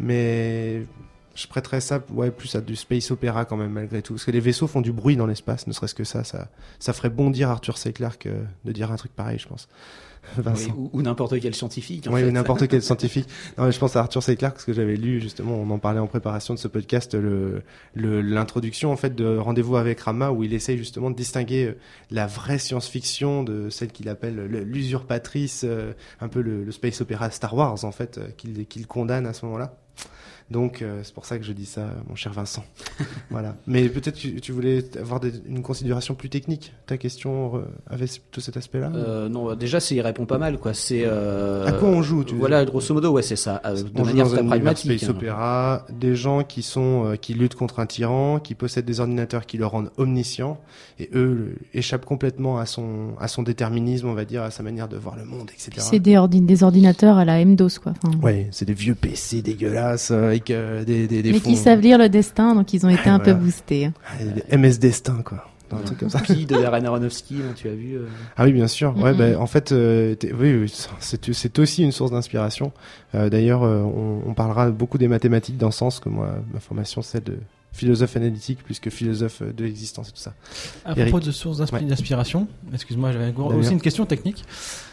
Mais je prêterais ça, ouais, plus à du space opéra quand même, malgré tout. Parce que les vaisseaux font du bruit dans l'espace, ne serait-ce que ça, ça, ça ferait bondir Arthur C. Clarke euh, de dire un truc pareil, je pense. Oui, ou, ou n'importe quel scientifique. En oui, fait. ou n'importe quel scientifique. Non, mais je pense à Arthur C. Clarke, parce que j'avais lu, justement, on en parlait en préparation de ce podcast, le, le, l'introduction, en fait, de Rendez-vous avec Rama, où il essaye justement de distinguer la vraie science-fiction de celle qu'il appelle l'usurpatrice, euh, un peu le, le space opéra Star Wars, en fait, euh, qu'il, qu'il condamne à ce moment-là. Donc euh, c'est pour ça que je dis ça, mon cher Vincent. Voilà. Mais peut-être que tu voulais avoir des, une considération plus technique. Ta question euh, avait plutôt cet aspect-là euh, Non, déjà, c'est, il répond pas mal, quoi. C'est euh, à quoi on joue tu Voilà, grosso modo, ouais, c'est ça. Euh, de on manière joue dans très un pragmatique. Space opéra, des gens qui sont euh, qui luttent contre un tyran, qui possèdent des ordinateurs qui le rendent omniscient, et eux le, échappent complètement à son à son déterminisme, on va dire, à sa manière de voir le monde, et cetera. C'est des, ordi- des ordinateurs à la M-DOS, quoi. Enfin, ouais, c'est des vieux P C dégueulasses avec euh, des des, des mais fonds... qui savent lire le destin, donc ils ont été ouais, un voilà. peu boostés. Des M S Destin, quoi. Un truc comme ça. Qui de Darren Aronofsky, hein, tu as vu euh... Ah oui, bien sûr. Ouais, mm-hmm. bah, en fait, euh, oui, oui, c'est, c'est aussi une source d'inspiration. Euh, d'ailleurs, euh, on, on parlera beaucoup des mathématiques dans ce sens que moi, ma formation, c'est de philosophe analytique plus que philosophe de l'existence et tout ça. À Eric. propos de sources d'inspi- ouais. d'inspiration, excuse-moi, j'avais Damien. aussi une question technique.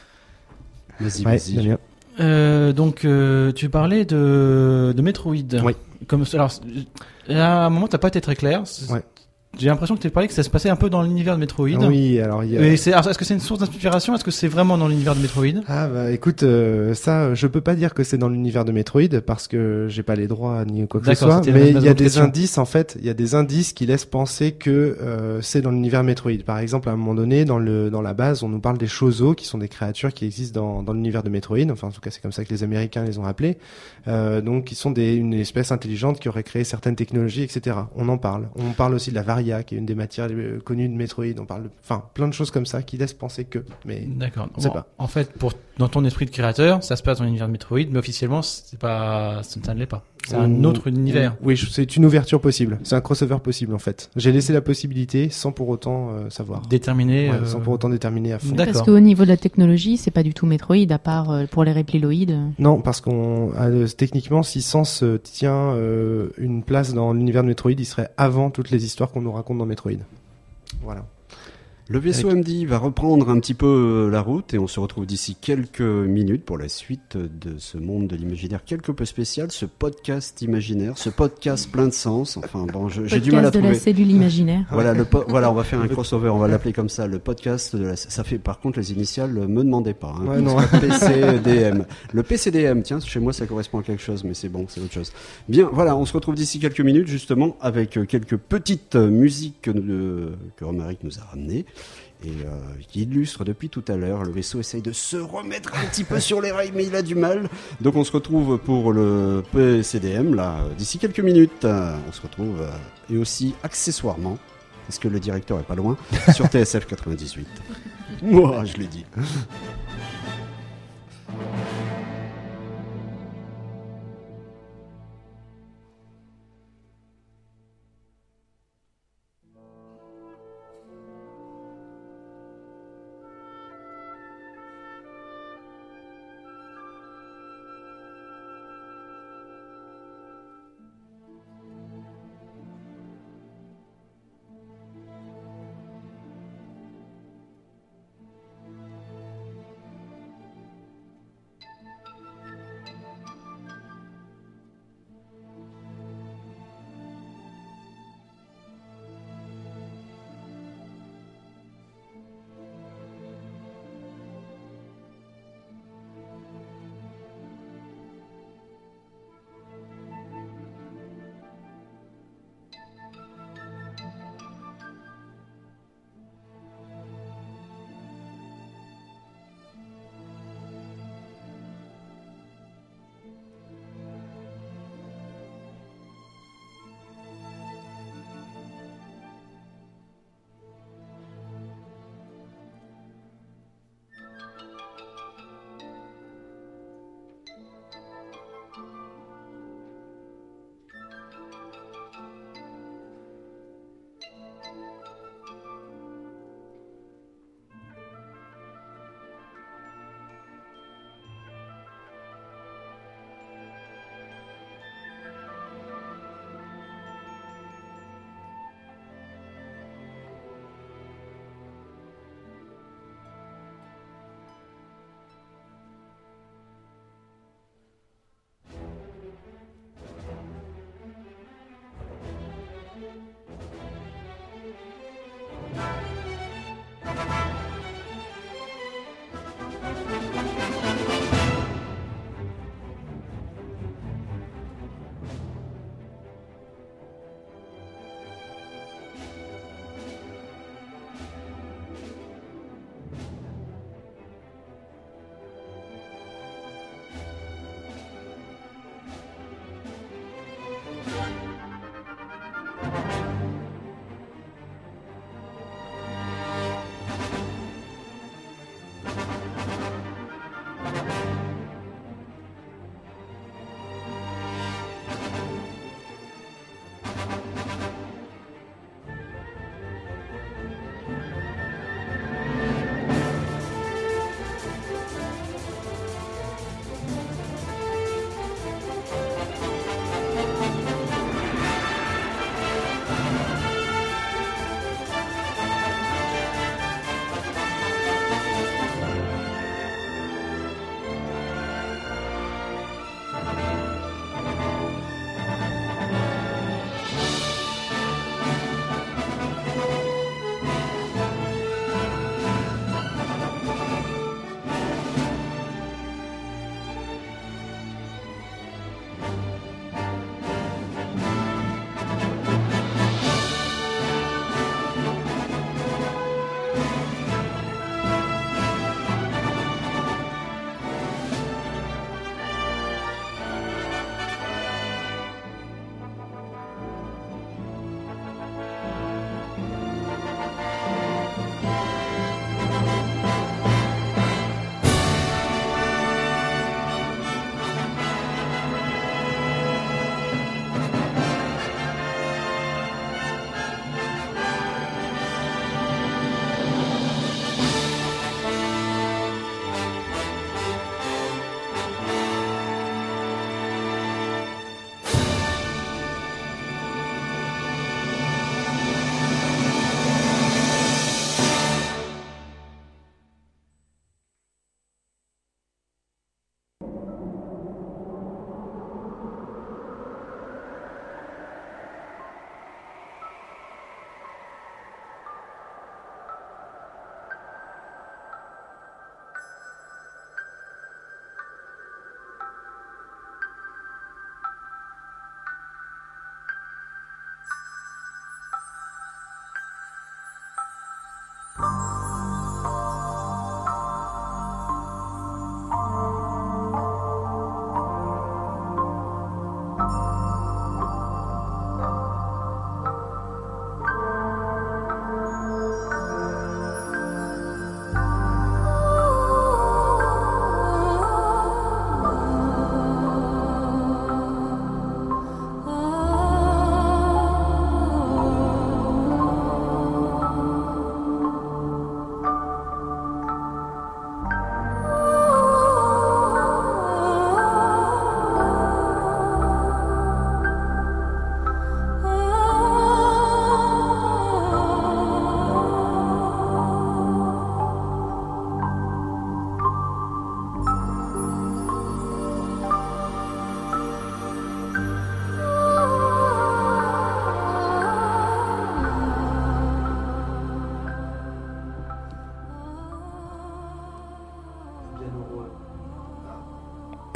Vas-y, ouais, vas-y. Damien. Euh, donc, euh, tu parlais de, de Metroid. Oui. Comme, alors, à un moment, t'as pas été très clair. Ouais. J'ai l'impression que tu parlais que ça se passait un peu dans l'univers de Metroid. Oui, alors il y a... Et c'est, alors, est-ce que c'est une source d'inspiration? Est-ce que c'est vraiment dans l'univers de Metroid? Ah bah écoute, euh, ça, je peux pas dire que c'est dans l'univers de Metroid parce que j'ai pas les droits ni quoi que D'accord, ce soit. c'était Mais la il y a des question. indices en fait, il y a des indices qui laissent penser que euh, c'est dans l'univers Metroid. Par exemple, à un moment donné, dans le dans la base, on nous parle des Chozo, qui sont des créatures qui existent dans dans l'univers de Metroid. Enfin, en tout cas, c'est comme ça que les Américains les ont appelés. Euh, donc, qui sont des une espèce intelligente qui aurait créé certaines technologies, et cetera. On en parle. On parle aussi de la Varia, qui est une des matières connues de Metroid. On parle, de... enfin, plein de choses comme ça qui laissent penser que. Mais d'accord. on sait Bon, pas. En fait, pour dans ton esprit de créateur, ça se passe dans l'univers de Metroid, mais officiellement, c'est pas, ça ne l'est pas. C'est un autre univers. Oui, je- c'est une ouverture possible. C'est un crossover possible en fait. J'ai laissé la possibilité sans pour autant euh, savoir. Déterminé. Ouais, euh, Sans pour autant déterminer à fond. D'accord. Parce qu'au niveau de la technologie, c'est pas du tout Metroid, à part euh, pour les répliloïdes. Non, parce qu'on euh, techniquement, si Sens euh, tient euh, une place dans l'univers de Metroid, il serait avant toutes les histoires qu'on nous raconte dans Metroid. Voilà. Le vaisseau M D I va reprendre un petit peu euh, la route et on se retrouve d'ici quelques minutes pour la suite de ce monde de l'imaginaire quelque peu spécial, ce podcast imaginaire, ce podcast plein de sens. Enfin bon, je- j'ai du mal à Podcast de trouver. la cellule imaginaire. Voilà, le po- voilà, on va faire un crossover, on va l'appeler comme ça, le podcast de la... Ça fait, par contre, les initiales, euh, me demandez pas. Hein, Ouais, non. P C D M. Le P C D M, tiens, chez moi, ça correspond à quelque chose, mais c'est bon, c'est autre chose. Bien, voilà, on se retrouve d'ici quelques minutes, justement, avec euh, quelques petites euh, musiques que, nous- que Romaric nous a ramenées. Et euh, qui illustre depuis tout à l'heure. Le vaisseau essaye de se remettre un petit peu sur les rails, mais il a du mal. Donc on se retrouve pour le P C D M là d'ici quelques minutes. Euh, on se retrouve euh, et aussi accessoirement, parce que le directeur est pas loin, sur T S F quatre-vingt-dix-huit. Moi, je l'ai dit.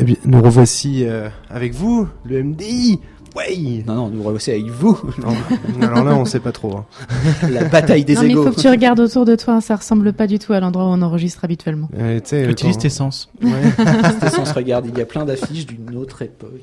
Eh bien, nous revoici euh, avec vous, le M D I. Ouais. Non, non, nous revoici avec vous. Non, alors là, on sait pas trop. Hein. La bataille des non, mais il égos. faut que tu regardes autour de toi, ça ressemble pas du tout à l'endroit où on enregistre habituellement. Euh, Utilise quand... tes sens. Ouais. Tes sens, regarde, il y a plein d'affiches d'une autre époque.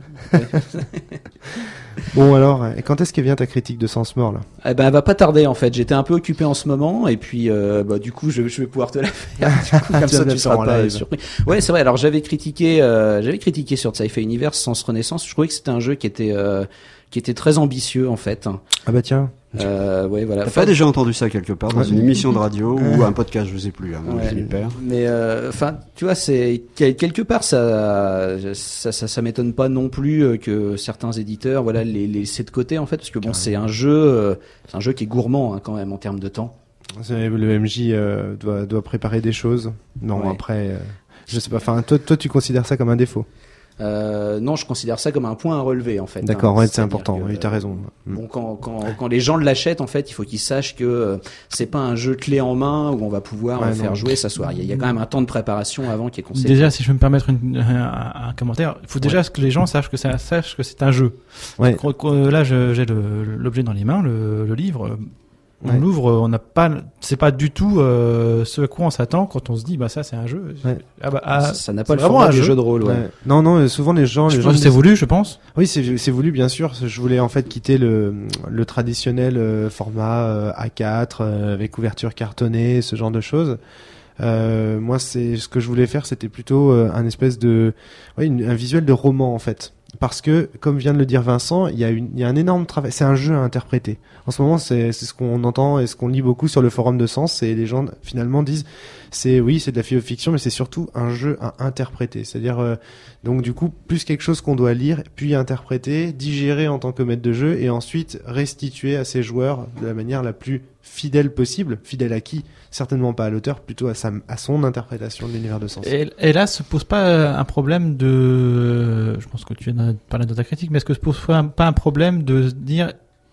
Bon alors, et quand est-ce qu'elle vient ta critique de Sens Mort là? Eh ben, elle va pas tarder en fait. J'étais un peu occupé en ce moment et puis euh, bah du coup je, je vais pouvoir te la faire. Du coup, comme ça tu seras pas surpris. Ouais, c'est vrai. Alors j'avais critiqué, euh, j'avais critiqué sur Sci-Fi Universe Sens Renaissance. Je trouvais que c'était un jeu qui était euh, qui était très ambitieux en fait. Ah bah tiens. Euh, ouais, voilà. T'as enfin, pas déjà entendu ça quelque part dans ouais. une émission de radio ou un podcast, je sais plus. Hein, ouais, je m'y perds. mais enfin, euh, tu vois, c'est quelque part ça, ça, ça, ça m'étonne pas non plus que certains éditeurs, voilà, les les laissent de côté en fait, parce que bon, c'est un jeu, euh, c'est un jeu qui est gourmand hein, quand même en termes de temps. Le M J euh, doit doit préparer des choses. Non, ouais. après, euh, je sais pas. Enfin, toi, toi, tu considères ça comme un défaut? Euh, non, je considère ça comme un point à relever en fait. D'accord, hein. ouais, c'est important. Que, oui, t'as raison. Bon, quand quand quand les gens l'achètent, en fait, il faut qu'ils sachent que euh, c'est pas un jeu clé en main où on va pouvoir ouais, faire non. jouer sa soirée. Il y, a, il y a quand même un temps de préparation avant qui est conséquent. Déjà, si je peux me permettre une, un, un commentaire, il faut déjà ouais. que les gens sachent que ça, sachent que c'est un jeu. Ouais. Là, je, j'ai le, l'objet dans les mains, le, le livre. On ouais. l'ouvre, on n'a pas, c'est pas du tout euh, ce à quoi on s'attend quand on se dit bah ça c'est un jeu. Ouais. Ah bah ah, ça n'a pas le format du jeu de rôle. Ouais. Ouais. Non non, souvent les gens, je les pense gens que c'est voulu, je pense. Oui, c'est c'est voulu bien sûr. Je voulais en fait quitter le le traditionnel euh, format euh, A quatre euh, avec couverture cartonnée, ce genre de choses. Euh, moi, c'est ce que je voulais faire, c'était plutôt euh, un espèce de, ouais, une, un visuel de roman en fait. Parce que, comme vient de le dire Vincent, il y a une, il y a un énorme travail. C'est un jeu à interpréter. En ce moment, c'est, c'est ce qu'on entend et ce qu'on lit beaucoup sur le forum de Sens. Et les gens finalement disent, c'est oui, c'est de la philo-fiction, mais c'est surtout un jeu à interpréter. C'est-à-dire, euh, donc du coup, plus quelque chose qu'on doit lire, puis interpréter, digérer en tant que maître de jeu, et ensuite restituer à ses joueurs de la manière la plus fidèle possible. Fidèle à qui? Certainement pas à l'auteur, plutôt à sa, à son interprétation de l'univers de Sens. Et, et là, se pose pas un problème de, je pense que tu viens de parler de ta critique, mais est-ce que se pose pas un problème de se dire,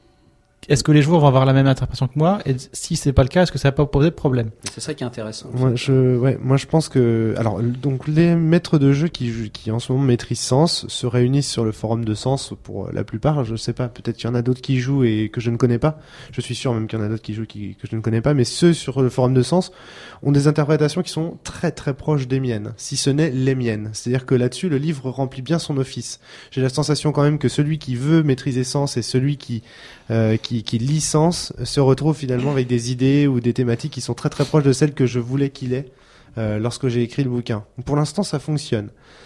est-ce que les joueurs vont avoir la même interprétation que moi? Et si c'est pas le cas, est-ce que ça va pas poser de problème? C'est ça qui est intéressant. Moi, je, ouais, moi, je pense que, alors, donc, les maîtres de jeu qui, qui en ce moment maîtrisent Sens se réunissent sur le forum de Sens pour la plupart. Je sais pas, peut-être qu'il y en a d'autres qui jouent et que je ne connais pas. Je suis sûr même qu'il y en a d'autres qui jouent qui, que je ne connais pas, mais ceux sur le forum de Sens ont des interprétations qui sont très très proches des miennes, si ce n'est les miennes. C'est-à-dire que là-dessus, le livre remplit bien son office. J'ai la sensation quand même que celui qui veut maîtriser Sens et celui qui, euh, qui, qui licence se retrouve finalement avec des idées ou des thématiques qui sont très très proches de celles que je voulais qu'il ait euh, lorsque j'ai écrit le bouquin. Pour l'instant, ça fonctionne.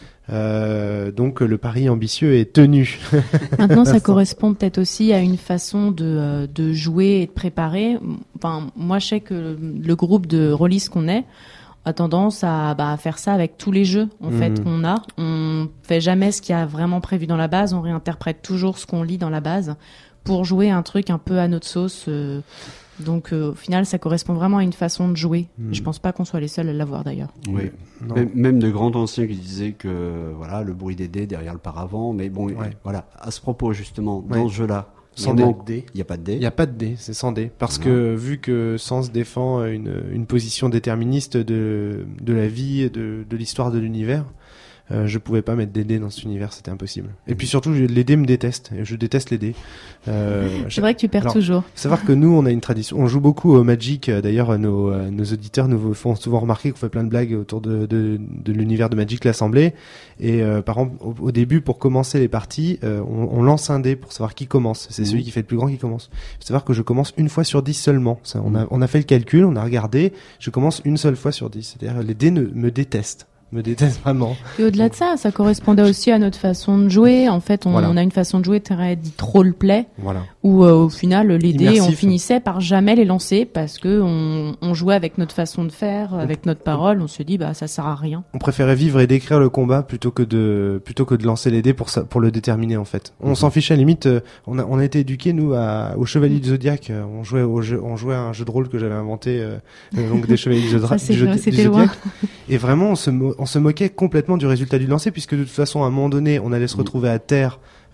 Euh, donc le pari ambitieux est tenu. Maintenant, ça correspond peut-être aussi à une façon de, de jouer et de préparer. Enfin, moi, je sais que le groupe de rôlistes qu'on est a tendance à, bah, à faire ça avec tous les jeux en mmh. fait qu'on a. On fait jamais ce qu'il y a vraiment prévu dans la base. On réinterprète toujours ce qu'on lit dans la base pour jouer un truc un peu à notre sauce. Euh, donc euh, au final, ça correspond vraiment à une façon de jouer. Mmh. Je pense pas qu'on soit les seuls à l'avoir d'ailleurs. Oui. Même, même de grands anciens qui disaient que voilà, le bruit des dés derrière le paravent. Mais bon, ouais. voilà. À ce propos justement, ouais. dans ce jeu-là, sans dé. dés. Il n'y a pas de dés. Il n'y a pas de dés, c'est sans dés. Parce non. que vu que Sens défend une, une position déterministe de, de la vie et de, de l'histoire de l'univers, Euh, je pouvais pas mettre des dés dans cet univers, c'était impossible. Et puis surtout, je, les dés me détestent. Je déteste les dés. Euh, c'est vrai que tu perds alors, toujours. Faut savoir que nous, on a une tradition. On joue beaucoup au Magic. D'ailleurs, nos, euh, nos auditeurs nous font souvent remarquer qu'on fait plein de blagues autour de, de, de l'univers de Magic, l'Assemblée. Et euh, par exemple, au, au début, pour commencer les parties, euh, on, on lance un dé pour savoir qui commence. C'est mmh. celui qui fait le plus grand qui commence. Faut savoir que je commence une fois sur dix seulement. Ça, on a, on a fait le calcul, on a regardé. Je commence une seule fois sur dix. C'est-à-dire, les dés ne, me détestent. me déteste vraiment. Et au-delà de ça, ça correspondait aussi à notre façon de jouer. En fait, on, voilà. on a une façon de jouer très dite roleplay, voilà. où euh, au final, les dés, on finissait par jamais les lancer parce que on, on jouait avec notre façon de faire, avec notre parole. On se dit, bah ça sert à rien. On préférait vivre et décrire le combat plutôt que de plutôt que de lancer les dés pour ça, pour le déterminer en fait. On mm-hmm. s'en fichait à la limite. Euh, on a on a été éduqués nous à, au Chevalier du Zodiac. Euh, on jouait au jeu, on jouait à un jeu de rôle que j'avais inventé, euh, donc des Chevaliers du, Zodra- ça, du, jeu, vrai, du Zodiac. Et vraiment, on se mo- on se moquait complètement du résultat du lancer puisque de toute façon à un moment donné on allait se retrouver à terre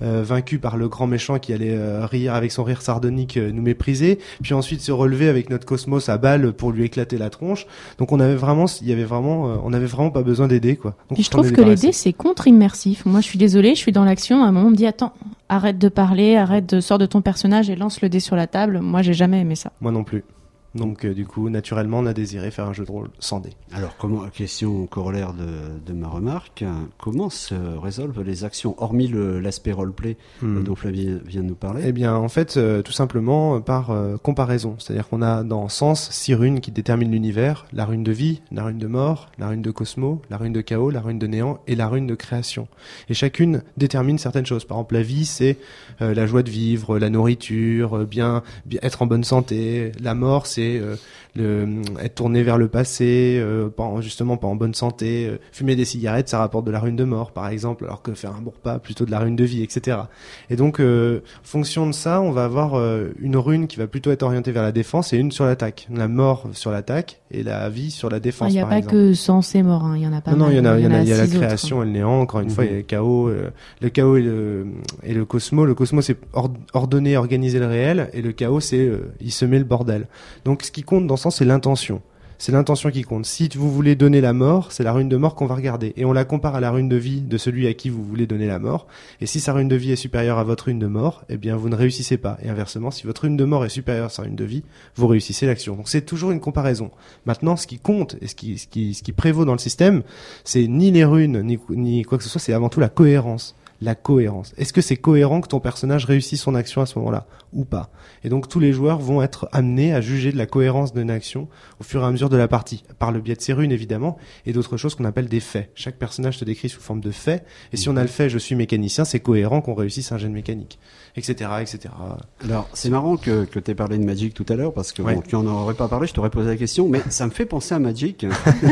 euh, vaincu par le grand méchant qui allait euh, rire avec son rire sardonique, euh, nous mépriser, puis ensuite se relever avec notre cosmos à balle pour lui éclater la tronche. Donc on avait vraiment, il y avait vraiment, euh, on avait vraiment pas besoin des dés, quoi. Donc, et je trouve que les dés c'est contre-immersif. Moi je suis désolée, je suis dans l'action, à un moment on me dit attends, arrête de parler, arrête de sors de ton personnage et lance le dé sur la table. Moi j'ai jamais aimé ça. Moi non plus. Donc euh, du coup, naturellement, on a désiré faire un jeu de rôle sans dés. Alors, comment, question corollaire de, de ma remarque, comment se résolvent les actions, hormis le, l'aspect roleplay hmm. dont Flavie vient de nous parler? Eh bien, en fait, euh, tout simplement euh, par euh, comparaison. C'est-à-dire qu'on a dans Sens six runes qui déterminent l'univers, la rune de vie, la rune de mort, la rune de cosmo, la rune de chaos, la rune de néant et la rune de création. Et chacune détermine certaines choses. Par exemple, la vie, c'est euh, la joie de vivre, la nourriture, euh, bien, bien être en bonne santé. La mort, c'est Euh, le, être tourné vers le passé, euh, pas en, justement pas en bonne santé, euh, fumer des cigarettes, ça rapporte de la rune de mort, par exemple, alors que faire un bon repas, plutôt de la rune de vie, et cetera. Et donc, euh, fonction de ça, on va avoir euh, une rune qui va plutôt être orientée vers la défense et une sur l'attaque. La mort sur l'attaque et la vie sur la défense. Il n'y a par pas exemple. que Sens et mort, hein. Il y en a pas. Non, mal. non, il y en a, il y en a, il y a la six création autres. et le néant. Encore une mmh. fois, il y a le chaos, euh, le chaos et le et le cosmos. Le cosmos, c'est or, ordonner, organiser le réel, et le chaos, c'est euh, il semer le bordel. Donc, ce qui compte dans ce sens, c'est l'intention. C'est l'intention qui compte. Si vous voulez donner la mort, c'est la rune de mort qu'on va regarder. Et on la compare à la rune de vie de celui à qui vous voulez donner la mort. Et si sa rune de vie est supérieure à votre rune de mort, eh bien, vous ne réussissez pas. Et inversement, si votre rune de mort est supérieure à sa rune de vie, vous réussissez l'action. Donc, c'est toujours une comparaison. Maintenant, ce qui compte et ce qui, ce qui, ce qui prévaut dans le système, c'est ni les runes, ni, ni quoi que ce soit, c'est avant tout la cohérence. La cohérence. Est-ce que c'est cohérent que ton personnage réussisse son action à ce moment-là ou pas? Et donc tous les joueurs vont être amenés à juger de la cohérence d'une action au fur et à mesure de la partie, par le biais de ces runes évidemment, et d'autres choses qu'on appelle des faits. Chaque personnage se décrit sous forme de faits, et si on a le fait « je suis mécanicien », c'est cohérent qu'on réussisse un jet de mécanique, et cetera, et cetera. Alors c'est marrant que, que tu aies parlé de Magic tout à l'heure, parce que ouais. bon, tu en aurais pas parlé, je t'aurais posé la question, mais ça me fait penser à Magic.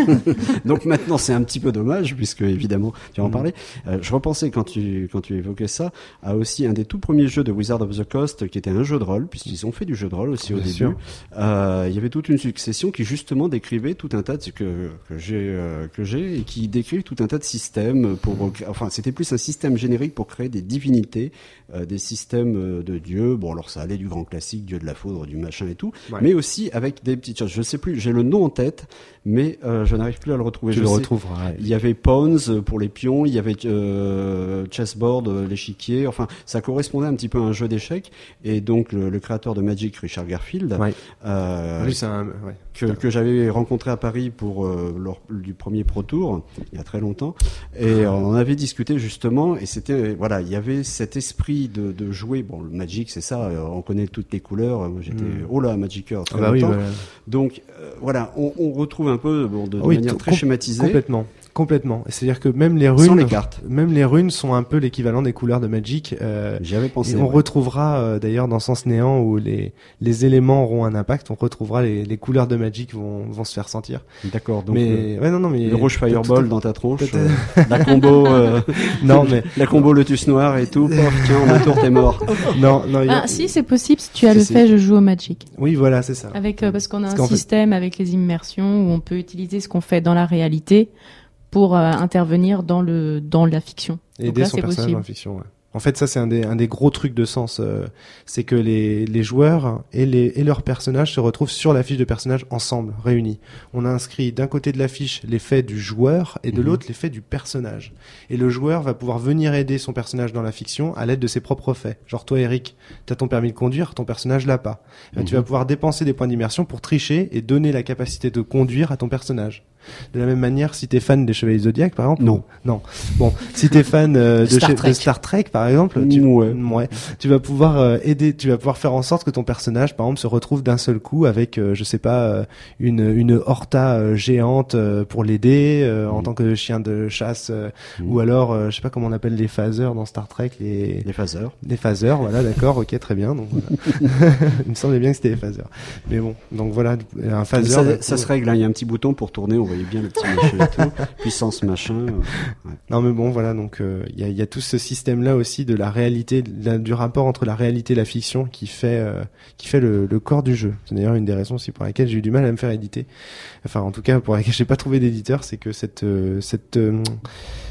Donc maintenant c'est un petit peu dommage, puisque évidemment tu vas en parler. Euh, je repensais quand tu, quand tu évoquais ça, à aussi un des tout premiers jeux de Wizard of the Coast, qui était un jeu de rôle, puisqu'ils ont fait du jeu de rôle aussi Bien au sûr. début. Euh, il y avait toute une succession qui justement décrivait tout un tas de que, que j'ai euh, que j'ai et qui décrivait tout un tas de systèmes pour enfin c'était plus un système générique pour créer des divinités, euh, des systèmes de dieux. Bon alors ça allait du grand classique, dieu de la foudre, du machin et tout, ouais. mais aussi avec des petites choses. Je sais plus, j'ai le nom en tête, mais euh, je n'arrive plus à le retrouver. Tu je le sais, retrouveras. Ouais. Il y avait pawns pour les pions, il y avait euh, chessboard, l'échiquier. Enfin, ça correspondait un petit peu à un jeu d'échecs. Et donc le, le créateur de Magic, Richard Garfield, ouais. euh, Lui, c'est un, ouais. que, que j'avais rencontré à Paris pour euh, leur, du premier Pro Tour il y a très longtemps, et on en avait discuté justement. Et c'était voilà, il y avait cet esprit de, de jouer. Bon, le Magic, c'est ça. On connaît toutes les couleurs. Moi, j'étais mm. oh là, Magicer très ah bah longtemps. Oui, voilà. Donc euh, voilà, on, on retrouve un peu bon, de, de oui, manière très com- schématisée. Complètement. Complètement. C'est-à-dire que même les runes, sans les cartes, même les runes sont un peu l'équivalent des couleurs de Magic. Euh, J'y avais pensé. Et on ouais. retrouvera euh, d'ailleurs dans Sens Néant où les les éléments auront un impact. On retrouvera les les couleurs de Magic vont vont se faire sentir. D'accord. Donc mais le, ouais non non mais le rouge Fireball dans ta tronche, euh, la combo, euh, non mais la combo Lotus Noir et tout. Pof, tiens, en un tour t'es mort. Non non. Ah a... si c'est possible si tu as si, le si. fait je joue au Magic. Oui voilà c'est ça. Avec euh, parce qu'on a parce un système fait... avec les immersions où on peut utiliser ce qu'on fait dans la réalité pour euh, intervenir dans le dans la fiction. Et aider son personnage possible. Dans la fiction, ouais. En fait, ça c'est un des un des gros trucs de Sens, euh, c'est que les les joueurs et les et leurs personnages se retrouvent sur la fiche de personnage ensemble, réunis. On a inscrit d'un côté de la fiche les faits du joueur et de mmh. l'autre les faits du personnage. Et le joueur va pouvoir venir aider son personnage dans la fiction à l'aide de ses propres faits. Genre toi, Eric, t'as ton permis de conduire, ton personnage l'a pas. Mmh. Tu vas pouvoir dépenser des points d'immersion pour tricher et donner la capacité de conduire à ton personnage. De la même manière, si t'es fan des Chevaliers Zodiac, par exemple. Non. Non. Bon, si t'es fan euh, de, Star che- de Star Trek, par exemple, tu, ouais. Ouais, tu vas pouvoir euh, aider, tu vas pouvoir faire en sorte que ton personnage, par exemple, se retrouve d'un seul coup avec, euh, je sais pas, euh, une une horta euh, géante euh, pour l'aider euh, mmh. en tant que chien de chasse, euh, mmh. ou alors, euh, je sais pas comment on appelle les phasers dans Star Trek, les les phasers. Les phasers, voilà, d'accord, ok, très bien. Donc, voilà. Il me semblait bien que c'était les phasers. Mais bon, donc voilà, un phaser. Ça, ça se règle, hein, il y a un petit bouton pour tourner. On voyez bien le petit monsieur et tout, puissance machin. Euh, ouais. Non mais bon voilà, donc il euh, y, a, y a tout ce système là aussi de la réalité, de la, du rapport entre la réalité et la fiction qui fait euh, qui fait le, le corps du jeu. C'est d'ailleurs une des raisons aussi pour laquelle j'ai eu du mal à me faire éditer. Enfin en tout cas pour laquelle j'ai pas trouvé d'éditeur, c'est que cette euh, cette euh,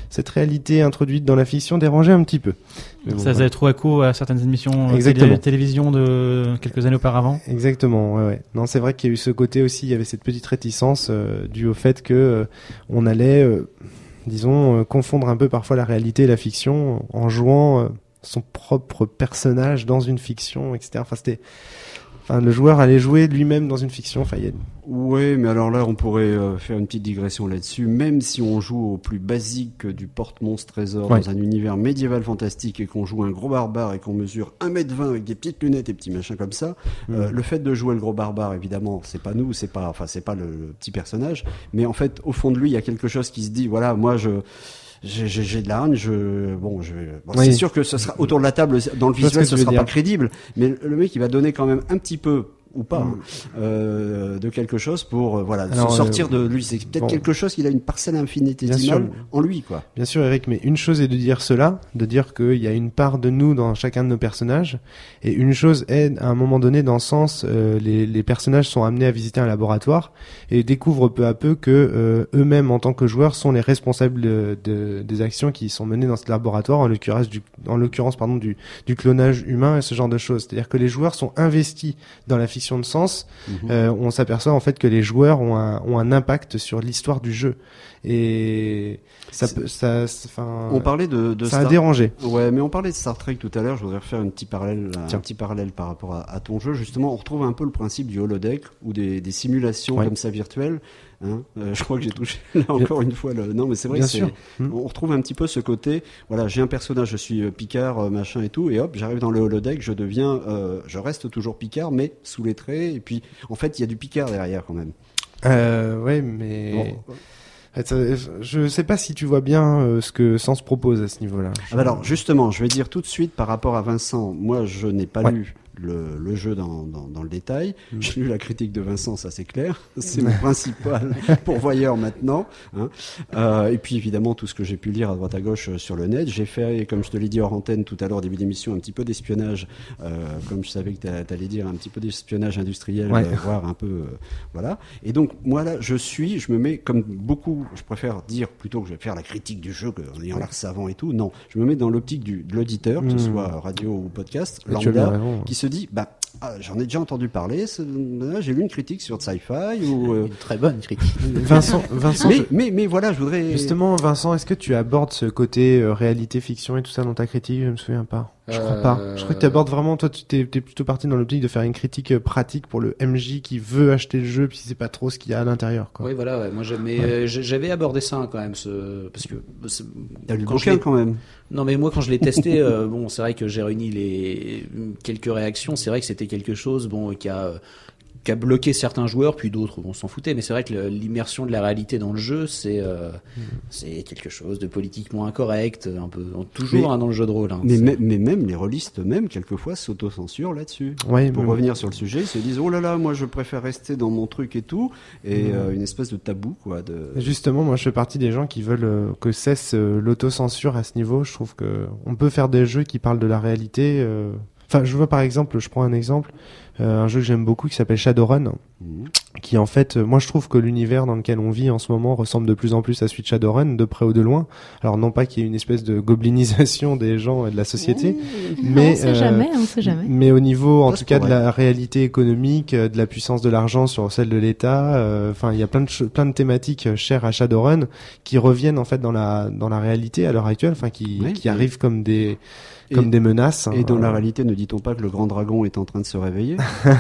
cette réalité introduite dans la fiction dérangeait un petit peu. Mais bon, ça faisait ouais. trop écho à certaines émissions de télévision de quelques années auparavant. Exactement, ouais, ouais. Non, c'est vrai qu'il y a eu ce côté aussi, il y avait cette petite réticence euh, due au fait que euh, on allait, euh, disons, euh, confondre un peu parfois la réalité et la fiction en jouant euh, son propre personnage dans une fiction, et cetera. Enfin, c'était... Enfin, le joueur allait jouer lui-même dans une fiction. Enfin, y a... Oui, mais alors là, on pourrait euh, faire une petite digression là-dessus. Même si on joue au plus basique du porte-monstre trésor ouais. dans un univers médiéval fantastique et qu'on joue un gros barbare et qu'on mesure un mètre vingt avec des petites lunettes et petits machins comme ça, mmh. euh, le fait de jouer le gros barbare, évidemment, c'est pas nous, c'est pas, enfin, c'est pas le, le petit personnage, mais en fait, au fond de lui, il y a quelque chose qui se dit, voilà, moi, je... J'ai, j'ai, j'ai de la haine, je, bon, je, bon, oui. c'est sûr que ce sera autour de la table, dans le visuel, ce sera dire. pas crédible, mais le mec, il va donner quand même un petit peu, ou pas, mmh. euh, de quelque chose pour, euh, voilà, Alors, se sortir euh, de lui. C'est peut-être bon. quelque chose qu'il a une parcelle infinitésimale en lui, quoi. Bien sûr, Eric, mais une chose est de dire cela, de dire qu'il y a une part de nous dans chacun de nos personnages, et une chose est, à un moment donné, dans le sens, euh, les, les personnages sont amenés à visiter un laboratoire, et découvrent peu à peu que, euh, eux-mêmes, en tant que joueurs, sont les responsables de, de, des actions qui sont menées dans ce laboratoire, en l'occurrence du, en l'occurrence, pardon, du, du clonage humain et ce genre de choses. C'est-à-dire que les joueurs sont investis dans la fiction de sens, mmh. euh, on s'aperçoit en fait que les joueurs ont un, ont un impact sur l'histoire du jeu. Et ça peut, ça, enfin, on parlait de, de ça Star... a dérangé. Ouais, mais on parlait de Star Trek tout à l'heure. Je voudrais refaire un petit parallèle, Tiens. un petit parallèle par rapport à, à ton jeu. Justement, on retrouve un peu le principe du holodeck ou des, des simulations ouais. comme ça virtuelles. Hein euh, je crois que j'ai touché là encore une fois le. Non, mais c'est vrai. Bien que c'est... sûr. On retrouve un petit peu ce côté. Voilà, j'ai un personnage, je suis euh, Picard, euh, machin et tout, et hop, j'arrive dans le holodeck, je deviens, euh, je reste toujours Picard, mais sous les traits. Et puis, en fait, il y a du Picard derrière quand même. Euh, ouais, mais. Bon. Je sais pas si tu vois bien euh, ce que Sens propose à ce niveau-là. Ah bah alors justement, je vais dire tout de suite par rapport à Vincent. Moi, je n'ai pas ouais. lu le, le jeu dans, dans, dans le détail. Mmh. J'ai lu la critique de Vincent, ça c'est clair. C'est mon principal pourvoyeur maintenant. Hein. Euh, et puis évidemment tout ce que j'ai pu lire à droite à gauche sur le net. J'ai fait, comme je te l'ai dit hors antenne tout à l'heure, début d'émission, un petit peu d'espionnage, euh, comme je savais que tu allais dire, un petit peu d'espionnage industriel, ouais. euh, voire un peu, euh, voilà. Et donc moi là, je suis, je me mets comme beaucoup. Je préfère dire plutôt que je vais faire la critique du jeu en ayant l'air savant et tout. Non, je me mets dans l'optique du, de l'auditeur, que ce soit radio ou podcast, lambda, qui se dit, bah, ah, j'en ai déjà entendu parler. Là, j'ai lu une critique sur Sci-Fi ou euh... une très bonne critique. Vincent, Vincent. Mais, je... mais, mais voilà, je voudrais justement, Vincent, est-ce que tu abordes ce côté euh, réalité, fiction et tout ça dans ta critique? Je me souviens pas. Je crois euh... pas. Je crois que tu abordes vraiment. Toi, tu t'es, t'es plutôt parti dans l'optique de faire une critique pratique pour le M J qui veut acheter le jeu puis c'est pas trop ce qu'il y a à l'intérieur, quoi. Oui, voilà. Ouais. Moi, j'avais, ouais. euh, j'avais abordé ça hein, quand même, ce... parce que t'as lu le bouquin quand même. Non, mais moi, quand je l'ai testé, euh, bon, c'est vrai que j'ai réuni les quelques réactions. C'est vrai que c'était quelque chose, bon, qui a qui a bloqué certains joueurs, puis d'autres, on s'en foutait. Mais c'est vrai que le, l'immersion de la réalité dans le jeu, c'est euh, mmh. c'est quelque chose de politiquement incorrect, un peu toujours mais, hein, dans le jeu de rôle. Hein, mais, mais, mais même les rôlistes, même quelquefois, s'autocensurent là-dessus. Ouais, pour mais... revenir sur le sujet, ils se disent oh là là, moi je préfère rester dans mon truc et tout, et mmh. euh, une espèce de tabou, quoi. De... Justement, moi je fais partie des gens qui veulent euh, que cesse euh, l'autocensure à ce niveau. Je trouve que on peut faire des jeux qui parlent de la réalité. Euh... Enfin, je vois par exemple, je prends un exemple, euh, un jeu que j'aime beaucoup qui s'appelle Shadowrun, mmh. qui en fait, euh, moi je trouve que l'univers dans lequel on vit en ce moment ressemble de plus en plus à celui de Shadowrun, de près ou de loin. Alors non pas qu'il y ait une espèce de goblinisation des gens et de la société, mmh. mais on sait euh, jamais, on sait jamais. Mais au niveau, en tout cas, de la réalité économique, de la puissance de l'argent sur celle de l'État. Enfin, euh, il y a plein de ch- plein de thématiques chères à Shadowrun qui reviennent en fait dans la dans la réalité à l'heure actuelle, enfin qui oui, qui oui. arrivent comme des comme et, des menaces. Et dans euh... la réalité, ne dit-on pas que le grand dragon est en train de se réveiller?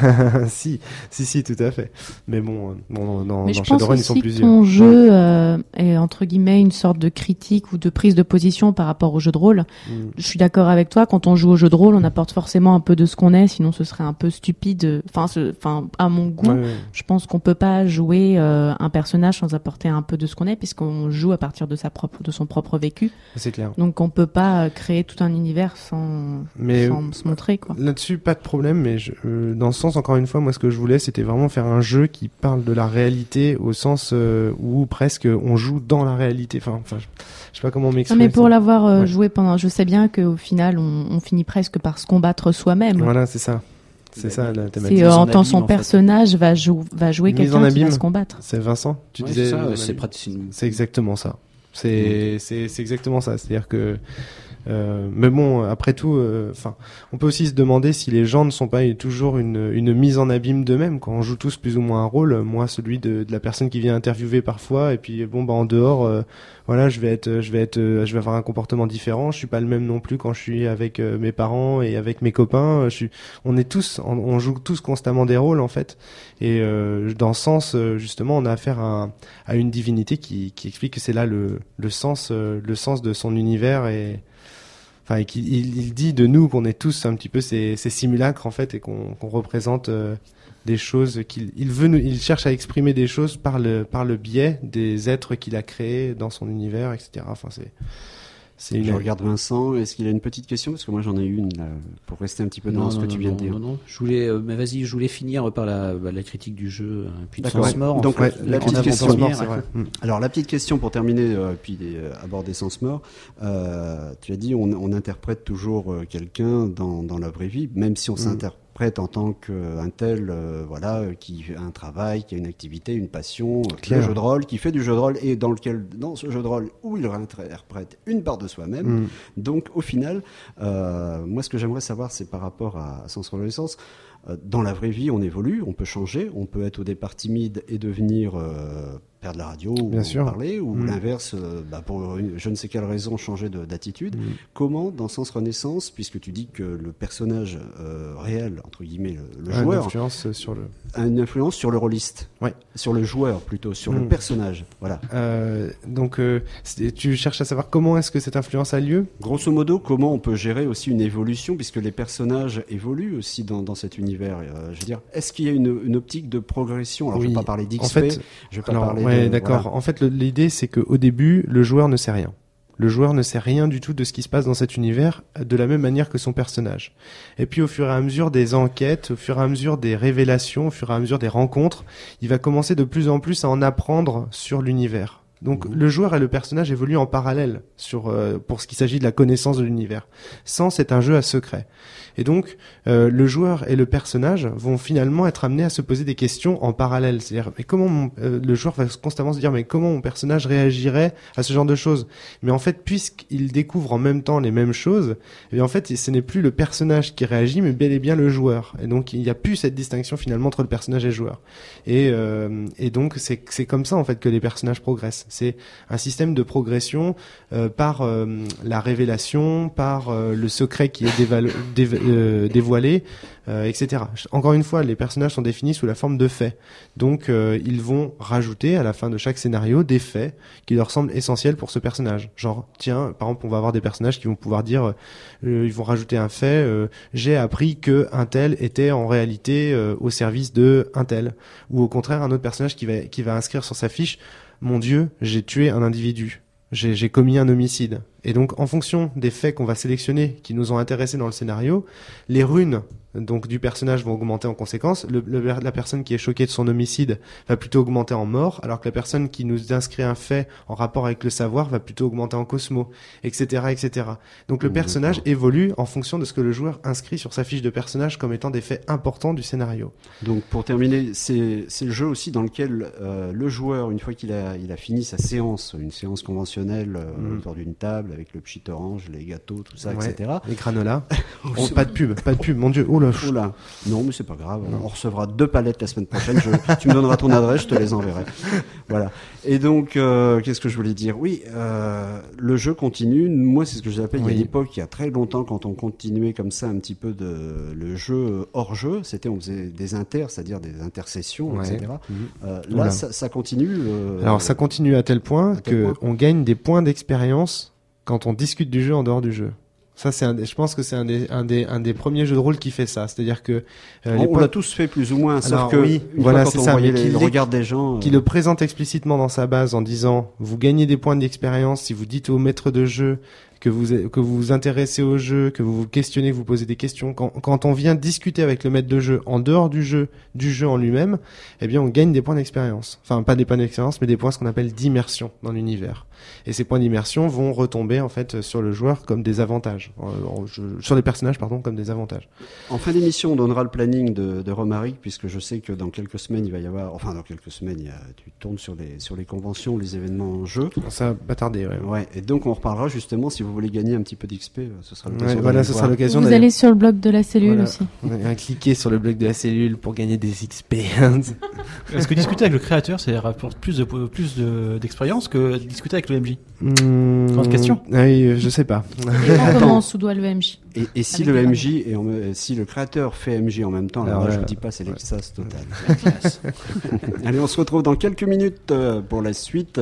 Si, si, si, tout à fait. Mais bon, bon dans, Mais dans je Shadowrun, pense ils sont aussi plusieurs. Que ton jeu euh, est entre guillemets une sorte de critique ou de prise de position par rapport au jeu de rôle. Mm. Je suis d'accord avec toi. Quand on joue au jeu de rôle, on apporte forcément un peu de ce qu'on est, sinon ce serait un peu stupide. Enfin, enfin, à mon goût, ouais, ouais. je pense qu'on peut pas jouer euh, un personnage sans apporter un peu de ce qu'on est, puisqu'on joue à partir de sa propre, de son propre vécu. C'est clair. Donc on peut pas créer tout un univers sans. Mais sans se montrer, quoi. Là-dessus, pas de problème, mais je, euh, dans ce sens, encore une fois, moi, ce que je voulais, c'était vraiment faire un jeu qui parle de la réalité au sens euh, où presque on joue dans la réalité. Enfin, enfin, je, je sais pas comment m'exprimer. Non, mais pour ça. l'avoir euh, ouais. joué pendant, je sais bien qu'au final, on, on finit presque par se combattre soi-même. Voilà, c'est ça. C'est ça la thématique. C'est euh, en tant son en personnage va, jou- va jouer quelqu'un qui va se combattre. C'est Vincent, tu ouais, disais. C'est, ça, c'est, pratique... c'est exactement ça. C'est, mmh. c'est, c'est exactement ça. C'est-à-dire que, euh, mais bon, après tout, enfin, euh, on peut aussi se demander si les gens ne sont pas toujours une, une mise en abîme d'eux-mêmes. Quand on joue tous plus ou moins un rôle, moi, celui de, de la personne qui vient interviewer parfois, et puis bon, bah en dehors, euh, voilà, je vais être, je vais être, euh, je vais avoir un comportement différent. Je suis pas le même non plus quand je suis avec euh, mes parents et avec mes copains. Je suis, on est tous, on, on joue tous constamment des rôles en fait. Et euh, dans ce sens, justement, on a affaire à, à une divinité qui, qui explique que c'est là le, le sens, euh, le sens de son univers et Enfin, il, il dit de nous qu'on est tous un petit peu ces, ces simulacres en fait et qu'on, qu'on représente euh, des choses qu'il il veut nous, il cherche à exprimer des choses par le par le biais des êtres qu'il a créés dans son univers, et cetera. Enfin, c'est c'est une... Je regarde Vincent. Est-ce qu'il a une petite question parce que moi j'en ai une là, pour rester un petit peu dans non, ce non, que tu viens non, de dire. Non, non. Je voulais, euh, mais vas-y, je voulais finir par la, bah, la critique du jeu, euh, puis de D'accord, Sens Mort. Donc fait, la, la petite question. Première, c'est vrai. Mmh. Alors la petite question pour terminer, euh, puis euh, aborder Sens Mort. Euh, tu as dit on, on interprète toujours euh, quelqu'un dans, dans la vraie vie, même si on mmh. s'interprète en tant qu'un tel, euh, voilà, qui a un travail, qui a une activité, une passion, un jeu de rôle, qui fait du jeu de rôle et dans lequel, dans ce jeu de rôle où il interprète une part de soi-même. Mmh. Donc au final, euh, moi ce que j'aimerais savoir, c'est par rapport à, à Sens Renaissance. Euh, dans la vraie vie, on évolue, on peut changer, on peut être au départ timide et devenir euh, faire de la radio Bien ou sûr. parler, ou mmh. l'inverse, euh, bah, pour une, je ne sais quelle raison, changer de, d'attitude. Mmh. Comment, dans Sens Renaissance, puisque tu dis que le personnage euh, réel, entre guillemets, le, le joueur, a une influence sur le, a une influence sur le rôliste, ouais. sur le joueur plutôt, sur mmh. le personnage, voilà. Euh, donc, euh, tu cherches à savoir comment est-ce que cette influence a lieu ? Grosso modo, comment on peut gérer aussi une évolution, puisque les personnages évoluent aussi dans, dans cet univers. Euh, je veux dire, est-ce qu'il y a une, une optique de progression ? Alors, oui. je ne vais pas parler d'X P, en fait, je vais pas alors, parler ouais, de... d'accord. Voilà. En fait, le, l'idée, c'est qu'au début, le joueur ne sait rien. Le joueur ne sait rien du tout de ce qui se passe dans cet univers, de la même manière que son personnage. Et puis, au fur et à mesure des enquêtes, au fur et à mesure des révélations, au fur et à mesure des rencontres, il va commencer de plus en plus à en apprendre sur l'univers. Donc mmh. le joueur et le personnage évoluent en parallèle sur euh, pour ce qui s'agit de la connaissance de l'univers. Sens est un jeu à secret. Et donc euh, le joueur et le personnage vont finalement être amenés à se poser des questions en parallèle. C'est-à-dire mais comment mon, euh, le joueur va constamment se dire mais comment mon personnage réagirait à ce genre de choses. Mais en fait puisqu'il découvre en même temps les mêmes choses, et bien en fait ce n'est plus le personnage qui réagit mais bel et bien le joueur. Et donc il n'y a plus cette distinction finalement entre le personnage et le joueur. Et euh, et donc c'est c'est comme ça en fait que les personnages progressent. C'est un système de progression euh, par euh, la révélation, par euh, le secret qui est déval- dév- euh, dévoilé, euh, et cetera. Encore une fois, les personnages sont définis sous la forme de faits. Donc, euh, ils vont rajouter à la fin de chaque scénario des faits qui leur semblent essentiels pour ce personnage. Genre, tiens, par exemple, on va avoir des personnages qui vont pouvoir dire, euh, ils vont rajouter un fait, euh, j'ai appris que un tel était en réalité euh, au service de un tel. Ou au contraire, un autre personnage qui va, qui va inscrire sur sa fiche, mon Dieu, j'ai tué un individu. J'ai, j'ai commis un homicide. Et donc, en fonction des faits qu'on va sélectionner, qui nous ont intéressés dans le scénario, les runes donc du personnage vont augmenter en conséquence. Le, le, la personne qui est choquée de son homicide va plutôt augmenter en mort, alors que la personne qui nous inscrit un fait en rapport avec le savoir va plutôt augmenter en cosmo, et cetera, et cetera. Donc le mmh, personnage d'accord. évolue en fonction de ce que le joueur inscrit sur sa fiche de personnage comme étant des faits importants du scénario. Donc pour terminer, c'est, c'est le jeu aussi dans lequel euh, le joueur, une fois qu'il a, il a fini sa séance, une séance conventionnelle euh, mmh. autour d'une table avec le pchit orange, les gâteaux, tout ça, ouais, et cetera. Les granolas. oh, pas de pub, pas de pub, mon Dieu. Oh là. Oh là. Non, mais c'est pas grave. Non. On recevra deux palettes la semaine prochaine. Je, tu me donneras ton adresse, je te les enverrai. Voilà. Et donc, euh, qu'est-ce que je voulais dire ? Oui, euh, le jeu continue. Moi, c'est ce que j'appelle. Oui. Il y a une époque, il y a très longtemps, quand on continuait comme ça un petit peu de le jeu hors jeu, c'était on faisait des inters, c'est-à-dire des intercessions, ouais. et cetera. Mmh. Euh, là, ça, ça continue. Euh, Alors, ça continue à tel point à tel que point. on gagne des points d'expérience quand on discute du jeu en dehors du jeu. Ça, c'est un des, je pense que c'est un des, un des, un des premiers jeux de rôle qui fait ça. C'est-à-dire que, euh, on, les on l'a tous fait plus ou moins, sauf Alors, que, oui, voilà, fois, c'est quand ça, on voyait mais les, le regard des gens, euh... qui le présente explicitement dans sa base en disant, vous gagnez des points d'expérience si vous dites au maître de jeu que vous que vous vous intéressez au jeu, que vous vous questionnez, que vous posez des questions. Quand, quand on vient discuter avec le maître de jeu en dehors du jeu, du jeu en lui-même, eh bien, on gagne des points d'expérience. Enfin, pas des points d'expérience, mais des points ce qu'on appelle d'immersion dans l'univers. Et ces points d'immersion vont retomber en fait sur le joueur comme des avantages, euh, je, sur les personnages pardon comme des avantages. En fin d'émission, on donnera le planning de, de Romaric, puisque je sais que dans quelques semaines il va y avoir, enfin dans quelques semaines, il y a, tu tournes sur les sur les conventions, les événements en jeu. Ça va tarder, ouais. Ouais. Et donc on reparlera justement si vous voulez gagner un petit peu d'X P, ce sera l'occasion. Ouais, voilà, ce sera l'occasion. Vous d'aller... allez sur le blog de la cellule voilà. aussi. Ouais, cliquez sur le blog de la cellule pour gagner des X P. Est-ce que discuter avec le créateur, ça rapporte plus de plus de, d'expérience que discuter avec le M J? Mmh, Grande question. Ah oui, je sais pas. Et comment sous doit le M J? Et, et si le M J et en, si le créateur fait M J en même temps, alors, alors là, je vous dis pas, c'est ouais. l'extase totale. Allez, on se retrouve dans quelques minutes pour la suite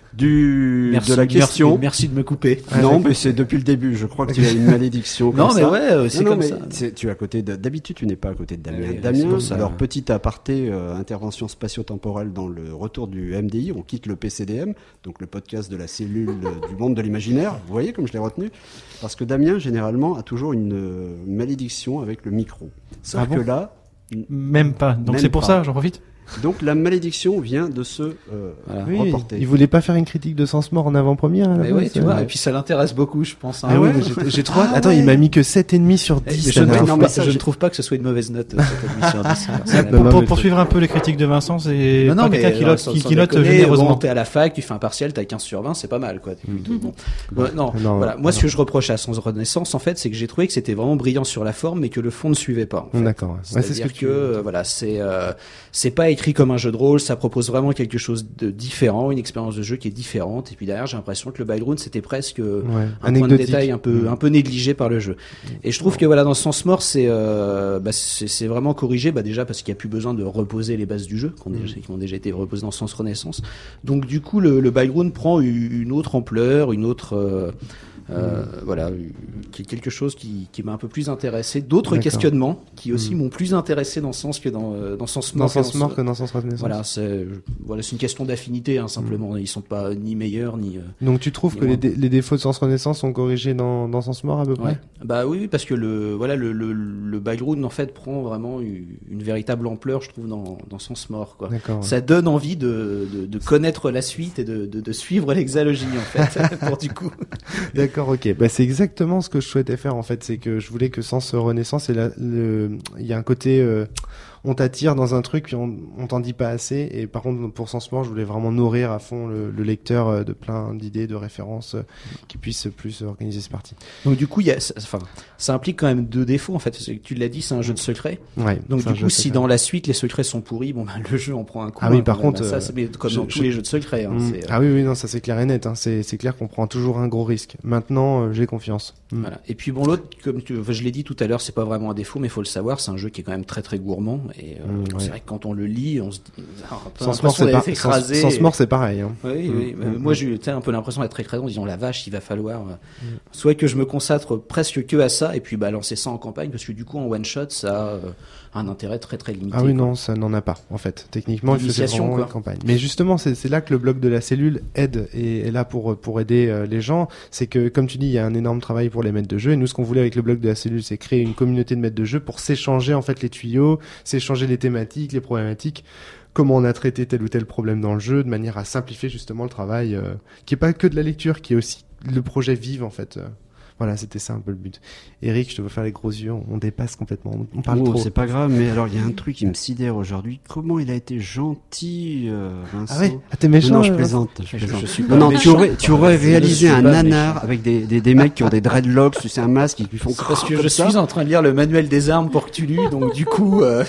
du merci, de la question. Merci, merci de me couper. Ah, non, mais c'est depuis le début. Je crois que tu as une malédiction. Non, comme mais ça. ouais, c'est non, non, comme ça. C'est, tu es à côté de, d'habitude, tu n'es pas à côté de Damien. Oui, Damien, alors petit aparté, euh, intervention spatio-temporelle dans le retour du M D I. On quitte le P C D M, donc le podcast de la cellule du monde de l'imaginaire. Vous voyez comme je l'ai retenu, parce que Damien généralement a toujours une, une malédiction avec le micro. Sauf ah bon que là, même pas. Donc même c'est pour pas. ça, j'en profite. Donc la malédiction vient de se euh, voilà, oui, reporter. Il voulait pas faire une critique de Sens Mort en avant-première. À la mais base, oui, tu vois. Et puis ça l'intéresse beaucoup, je pense. Hein. Ah, ah ouais, j'ai, j'ai trop. Ah, attends, ouais. Il m'a mis que sept virgule cinq sur dix. Je, ne, non, mais ça, je ne trouve pas que ce soit une mauvaise note. Cette sur dix, pour pour poursuivre un peu les critiques de Vincent, c'est non, pas non, quelqu'un qui, note, qui, qui note généreusement. Bon, t'es à la fac, tu fais un partiel, t'as quinze sur vingt, c'est pas mal, quoi. Mmh. Bon. Bon, non, non, voilà. Moi, ce que je reproche à Sens Renaissance, en fait, c'est que j'ai trouvé que c'était vraiment brillant sur la forme, mais que le fond ne suivait pas. D'accord. C'est-à-dire que voilà, c'est c'est pas écrit comme un jeu de rôle, ça propose vraiment quelque chose de différent, une expérience de jeu qui est différente. Et puis derrière, j'ai l'impression que le background c'était presque ouais, un point de détail un peu, mmh. un peu négligé par le jeu. Et je trouve que voilà, dans Sens Mort, c'est, euh, bah, c'est, c'est vraiment corrigé, bah, déjà parce qu'il n'y a plus besoin de reposer les bases du jeu, qui ont déjà, qui ont déjà été reposées dans Sens Renaissance. Donc du coup, le, le background prend une autre ampleur, une autre, euh, euh, mmh. voilà, qui est quelque chose qui, qui m'a un peu plus intéressé. D'autres D'accord. questionnements qui aussi mmh. m'ont plus intéressé dans Sens que dans, euh, dans Sens Mort. Dans Sens Mort que dans Sens Renaissance. Voilà, c'est, voilà, c'est une question d'affinité, hein, simplement. Mmh. Ils sont pas ni meilleurs ni. Euh, Donc tu trouves que les, dé- les défauts de Sens Renaissance sont corrigés dans, dans Sens Mort à peu près? Ouais. Bah oui, parce que le voilà le, le, le background en fait prend vraiment une, une véritable ampleur, je trouve, dans, dans Sens Mort, quoi. D'accord, ça ouais. donne envie de, de, de connaître la suite et de, de, de suivre l'exalogie en fait, pour du coup. D'accord, ok. Bah c'est exactement ce que je souhaitais faire en fait, c'est que je voulais que Sens Renaissance, et la, le, il y a un côté euh, on t'attire dans un truc puis on, on t'en dit pas assez, et par contre pour Sens Mort je voulais vraiment nourrir à fond le, le lecteur de plein d'idées, de références euh, qui puissent plus organiser ces parties. Donc du coup il y a, enfin ça implique quand même deux défauts en fait, parce que tu l'as dit, c'est un jeu de secret. Ouais, donc du coup si dans la suite les secrets sont pourris, bon bah le jeu en prend un coup. Ah oui, hein, par contre bah, ça c'est comme je, dans je, tous les jeux de secret. Hein, mmh, c'est, ah oui oui non, ça c'est clair et net, hein, c'est c'est clair qu'on prend toujours un gros risque. Maintenant euh, j'ai confiance. Mmh. Voilà. Et puis bon l'autre, comme tu, enfin, je l'ai dit tout à l'heure, c'est pas vraiment un défaut, mais faut le savoir, c'est un jeu qui est quand même très très gourmand, et euh, mmh, c'est ouais. vrai que quand on le lit, on se dit Sens Mort c'est, par... Sens Mort c'est pareil. Hein. Oui, mmh, oui. Mmh, moi j'ai eu un peu l'impression d'être écrasé en disant la vache, il va falloir mmh. soit que je me consacre presque que à ça, et puis bah lancer ça en campagne, parce que du coup en one shot ça a euh, un intérêt très très limité. Ah oui quoi. Non, ça n'en a pas en fait. Techniquement, il faisait vraiment quoi. Une campagne. Mais justement, c'est, c'est là que le blog de la cellule aide et est là pour pour aider euh, les gens. C'est que comme tu dis, il y a un énorme travail pour les maîtres de jeu, et nous ce qu'on voulait avec le blog de la cellule, c'est créer une communauté de maîtres de jeu pour s'échanger en fait les tuyaux, s'échanger les thématiques, les problématiques, comment on a traité tel ou tel problème dans le jeu, de manière à simplifier justement le travail, euh, qui est pas que de la lecture, qui est aussi le projet vive en fait. Euh. Voilà, c'était ça un peu le but. Eric, je te veux faire les gros yeux, on, on dépasse complètement, on, on parle oh, trop. C'est pas grave, mais alors il y a un truc qui me sidère aujourd'hui. Comment il a été gentil, euh, Vincent. Ah ouais, ah, t'es méchant. Non, non euh, je plaisante. Je, je, plaisante. je suis non, non, tu aurais, tu aurais réalisé un nanar méchant. Avec des, des, des mecs qui ont des dreadlocks, tu sais, un masque qui lui font. C'est parce que je ça. suis en train de lire le manuel des armes pour que tu lis, donc du coup, euh,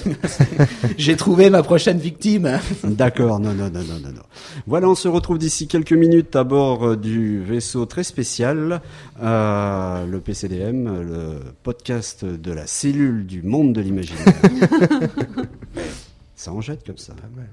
j'ai trouvé ma prochaine victime. D'accord, non, non, non, non, non, non. Voilà, on se retrouve d'ici quelques minutes à bord du vaisseau très spécial, euh, le P C D M, le podcast de la cellule du monde de l'imaginaire. Ça en jette comme ça. Pas mal.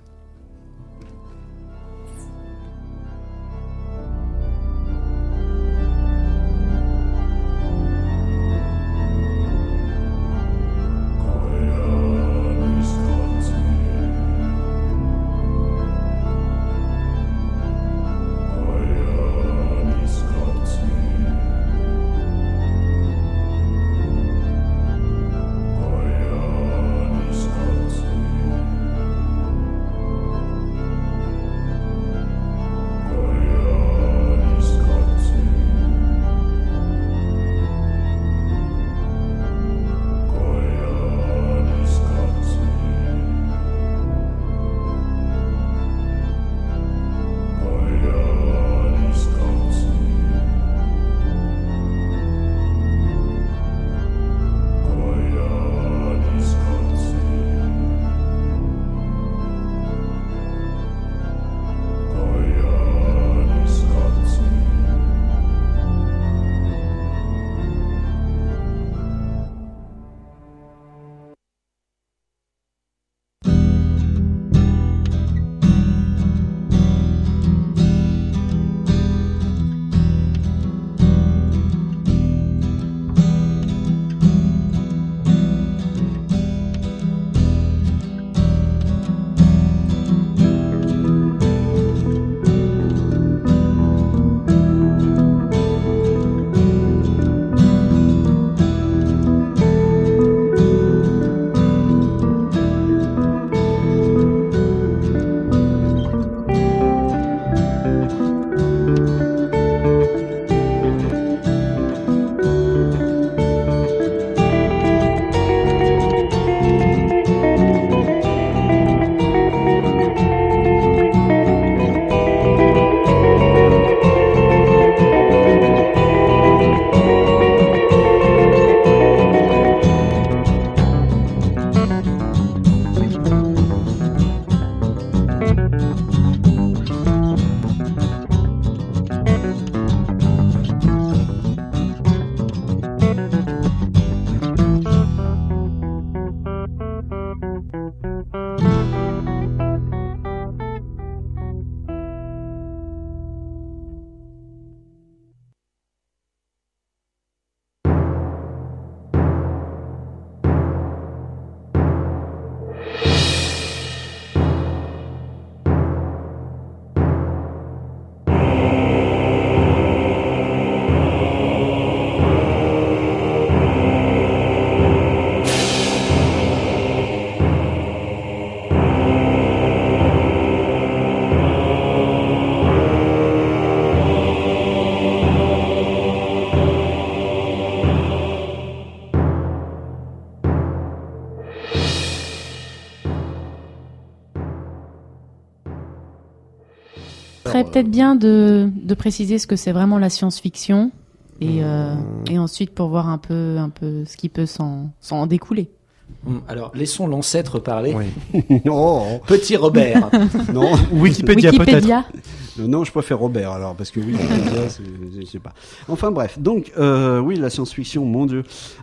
ferait faire, peut-être euh, bien de, de préciser ce que c'est vraiment la science-fiction et, euh, et ensuite pour voir un peu, un peu ce qui peut s'en, s'en découler. Alors, laissons l'ancêtre parler. Oui. oh, Petit Robert. non. Wikipédia, Wikipédia. Euh, Non, je préfère Robert alors parce que oui, c'est, je sais pas. Enfin bref, donc euh, oui, la science-fiction, mon Dieu.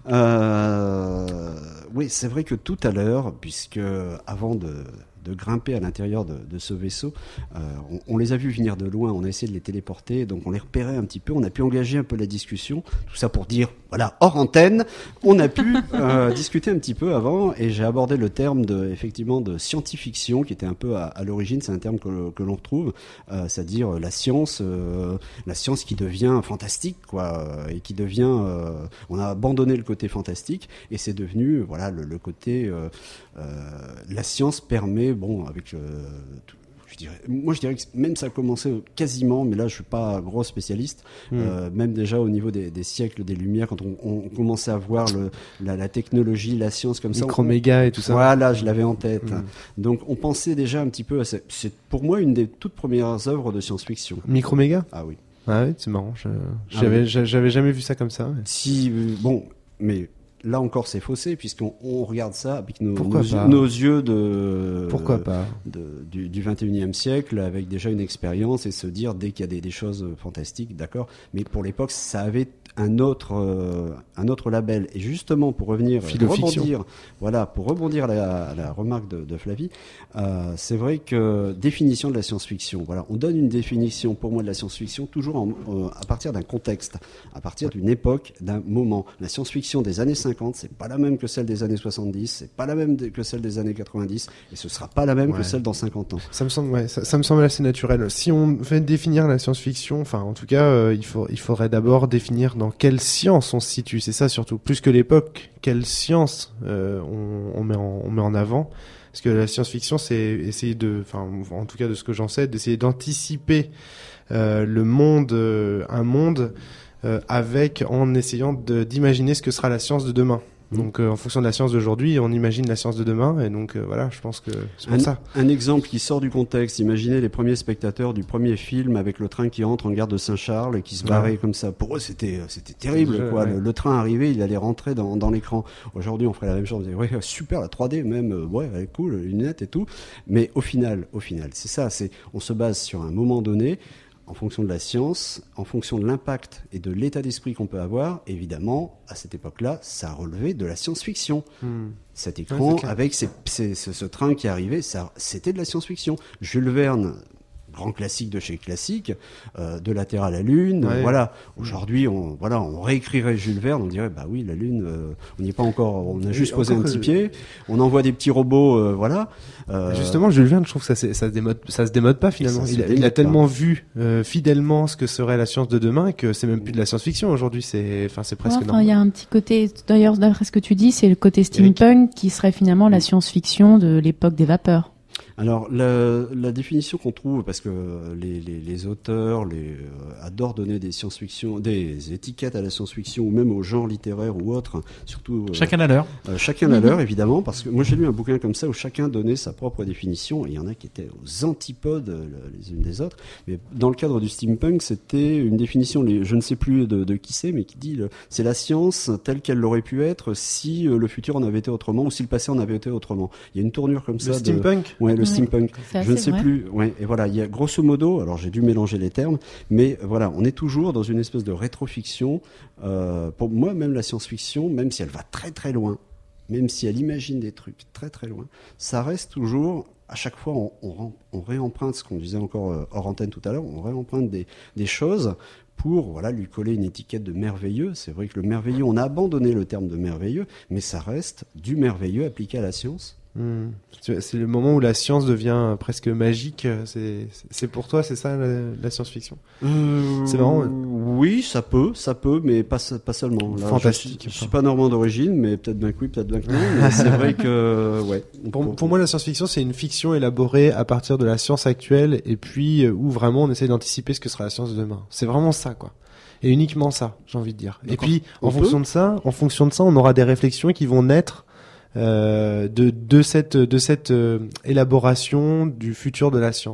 Euh, oui, c'est vrai que tout à l'heure, puisque avant de de grimper à l'intérieur de, de ce vaisseau, euh, on, on les a vus venir de loin, on a essayé de les téléporter, donc on les repérait un petit peu, on a pu engager un peu la discussion, tout ça pour dire, voilà, hors antenne, on a pu euh, discuter un petit peu avant, et j'ai abordé le terme de, effectivement, de scientifiction, qui était un peu à, à l'origine, c'est un terme que, que l'on retrouve, euh, c'est-à-dire la science, euh, la science qui devient fantastique, quoi, euh, et qui devient, euh, on a abandonné le côté fantastique, et c'est devenu, voilà, le, le côté, euh, euh, la science permet, bon, avec, euh, tout, je dirais, moi je dirais que même ça a commencé quasiment, mais là je suis pas gros spécialiste, mmh. euh, même déjà au niveau des, des siècles des Lumières, quand on, on commençait à voir le, la, la technologie, la science comme ça. Microméga et tout ça. Voilà, je l'avais en tête. Mmh. Donc on pensait déjà un petit peu à ça. C'est pour moi une des toutes premières œuvres de science-fiction. Microméga ? Ah oui. Ah oui, c'est marrant. Je, j'avais, ah oui. j'avais jamais vu ça comme ça. Ouais. Si, euh, bon, mais. Là encore, c'est faussé puisqu'on on regarde ça avec nos, nos, pas nos yeux de pourquoi pas de, du, du vingt et unième siècle, avec déjà une expérience et se dire dès qu'il y a des, des choses fantastiques, d'accord. Mais pour l'époque, ça avait un autre euh, un autre label. Et justement, pour revenir rebondir, voilà, pour rebondir à la, à la remarque de, de Flavie, euh, c'est vrai que définition de la science-fiction. Voilà, on donne une définition pour moi de la science-fiction toujours en, euh, à partir d'un contexte, à partir d'une époque, d'un moment. La science-fiction des années cinquante, c'est pas la même que celle des années soixante-dix, c'est pas la même que celle des années quatre-vingt-dix, et ce sera pas la même ouais. que celle dans cinquante ans. Ça me semble, ouais, ça, ça me semble assez naturel. Si on veut définir la science-fiction, enfin, en tout cas, euh, il faut, il faudrait d'abord définir dans quelle science on se situe. C'est ça surtout, plus que l'époque. Quelle science euh, on, on met en, on met en avant. Parce que la science-fiction, c'est essayer de, enfin, en tout cas de ce que j'en sais, d'essayer d'anticiper euh, le monde, euh, un monde. Euh, avec en essayant de, d'imaginer ce que sera la science de demain. Mmh. Donc euh, en fonction de la science d'aujourd'hui, on imagine la science de demain, et donc euh, voilà, je pense que c'est pour un, ça. Un exemple qui sort du contexte, imaginez les premiers spectateurs du premier film avec le train qui entre en gare de Saint-Charles et qui se barrait ouais. comme ça. Pour eux, c'était c'était terrible, c'était quoi. Ouais. Le, le train arrivait, il allait rentrer dans, dans l'écran. Aujourd'hui, on ferait la même chose. On dirait, ouais, super, la trois D même, euh, ouais, elle est cool, les lunettes et tout. Mais au final, au final, c'est ça, c'est on se base sur un moment donné. En fonction de la science, en fonction de l'impact et de l'état d'esprit qu'on peut avoir, évidemment, à cette époque-là, ça relevait de la science-fiction. Mmh. Cet écran, ouais, avec ces, ces, ce, ce train qui arrivait, ça, c'était de la science-fiction. Jules Verne, grand classique de chez classique, euh, de la Terre à la Lune, ouais. voilà. Aujourd'hui, on, voilà, on réécrirait Jules Verne, on dirait, bah oui, la Lune, euh, on n'y est pas encore, on a juste posé un petit pied, on envoie des petits robots, euh, voilà. Euh... Justement, Jules Verne, je trouve que ça, ça, se démode, ça se démode pas finalement. Il a, il a tellement pas. vu euh, fidèlement ce que serait la science de demain que c'est même plus de la science-fiction aujourd'hui. C'est, enfin, c'est presque. Ouais, enfin, il y a un petit côté. D'ailleurs, d'après ce que tu dis, c'est le côté steampunk qui serait finalement la science-fiction de l'époque des vapeurs. Alors la, la définition qu'on trouve, parce que les, les, les auteurs les, euh, adorent donner des science-fiction, des étiquettes à la science-fiction ou même au genre littéraire ou autre, surtout euh, chacun à l'heure. Euh, chacun à l'heure, évidemment, parce que moi j'ai lu un bouquin comme ça où chacun donnait sa propre définition et il y en a qui étaient aux antipodes les unes des autres. Mais dans le cadre du steampunk, c'était une définition, les, je ne sais plus de, de qui c'est, mais qui dit le, c'est la science telle qu'elle aurait pu être si euh, le futur en avait été autrement ou si le passé en avait été autrement. Il y a une tournure comme ça. Le steampunk. De, ouais, le steampunk. Je ne sais vrai. plus. Ouais, et voilà, il y a grosso modo, alors j'ai dû mélanger les termes, mais voilà, on est toujours dans une espèce de rétrofiction. Euh, pour moi, même la science-fiction, même si elle va très très loin, même si elle imagine des trucs très très loin, ça reste toujours. À chaque fois, on, on, on réemprunte ce qu'on disait encore euh, hors antenne tout à l'heure. On réemprunte des, des choses pour voilà lui coller une étiquette de merveilleux. C'est vrai que le merveilleux, on a abandonné le terme de merveilleux, mais ça reste du merveilleux appliqué à la science. Mmh. C'est le moment où la science devient presque magique. C'est, c'est pour toi, c'est ça la, la science-fiction euh, C'est marrant. Oui, ça peut, ça peut, mais pas, pas seulement. Là, Fantastique. Je, je suis pas normand d'origine, mais peut-être bien que oui, peut-être bien que non. Mais c'est vrai que, ouais. Pour, pour, pour moi, la science-fiction, c'est une fiction élaborée à partir de la science actuelle, et puis où vraiment on essaie d'anticiper ce que sera la science de demain. C'est vraiment ça, quoi. Et uniquement ça, j'ai envie de dire. D'accord. Et puis, en fonction de ça, en fonction de ça, on aura des réflexions qui vont naître. Euh, de, de cette, de cette euh, élaboration du futur de la science.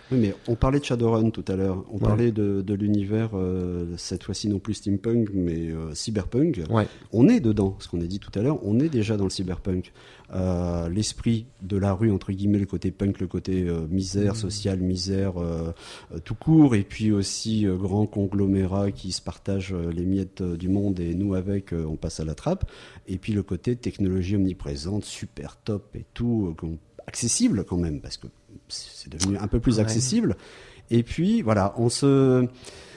Oui, mais on parlait de Shadowrun tout à l'heure. On ouais. parlait de, de l'univers, euh, cette fois-ci non plus steampunk, mais euh, cyberpunk. Ouais. On est dedans, ce qu'on a dit tout à l'heure, on est déjà dans le cyberpunk. Euh, l'esprit de la rue, entre guillemets, le côté punk, le côté euh, misère mmh. sociale, misère euh, euh, tout court, et puis aussi euh, grand conglomérat qui se partagent euh, les miettes euh, du monde, et nous avec, euh, on passe à la trappe. Et puis le côté technologie omniprésente, super top et tout, euh, accessible quand même, parce que c'est devenu un peu plus accessible. Ouais. Et puis voilà, on se...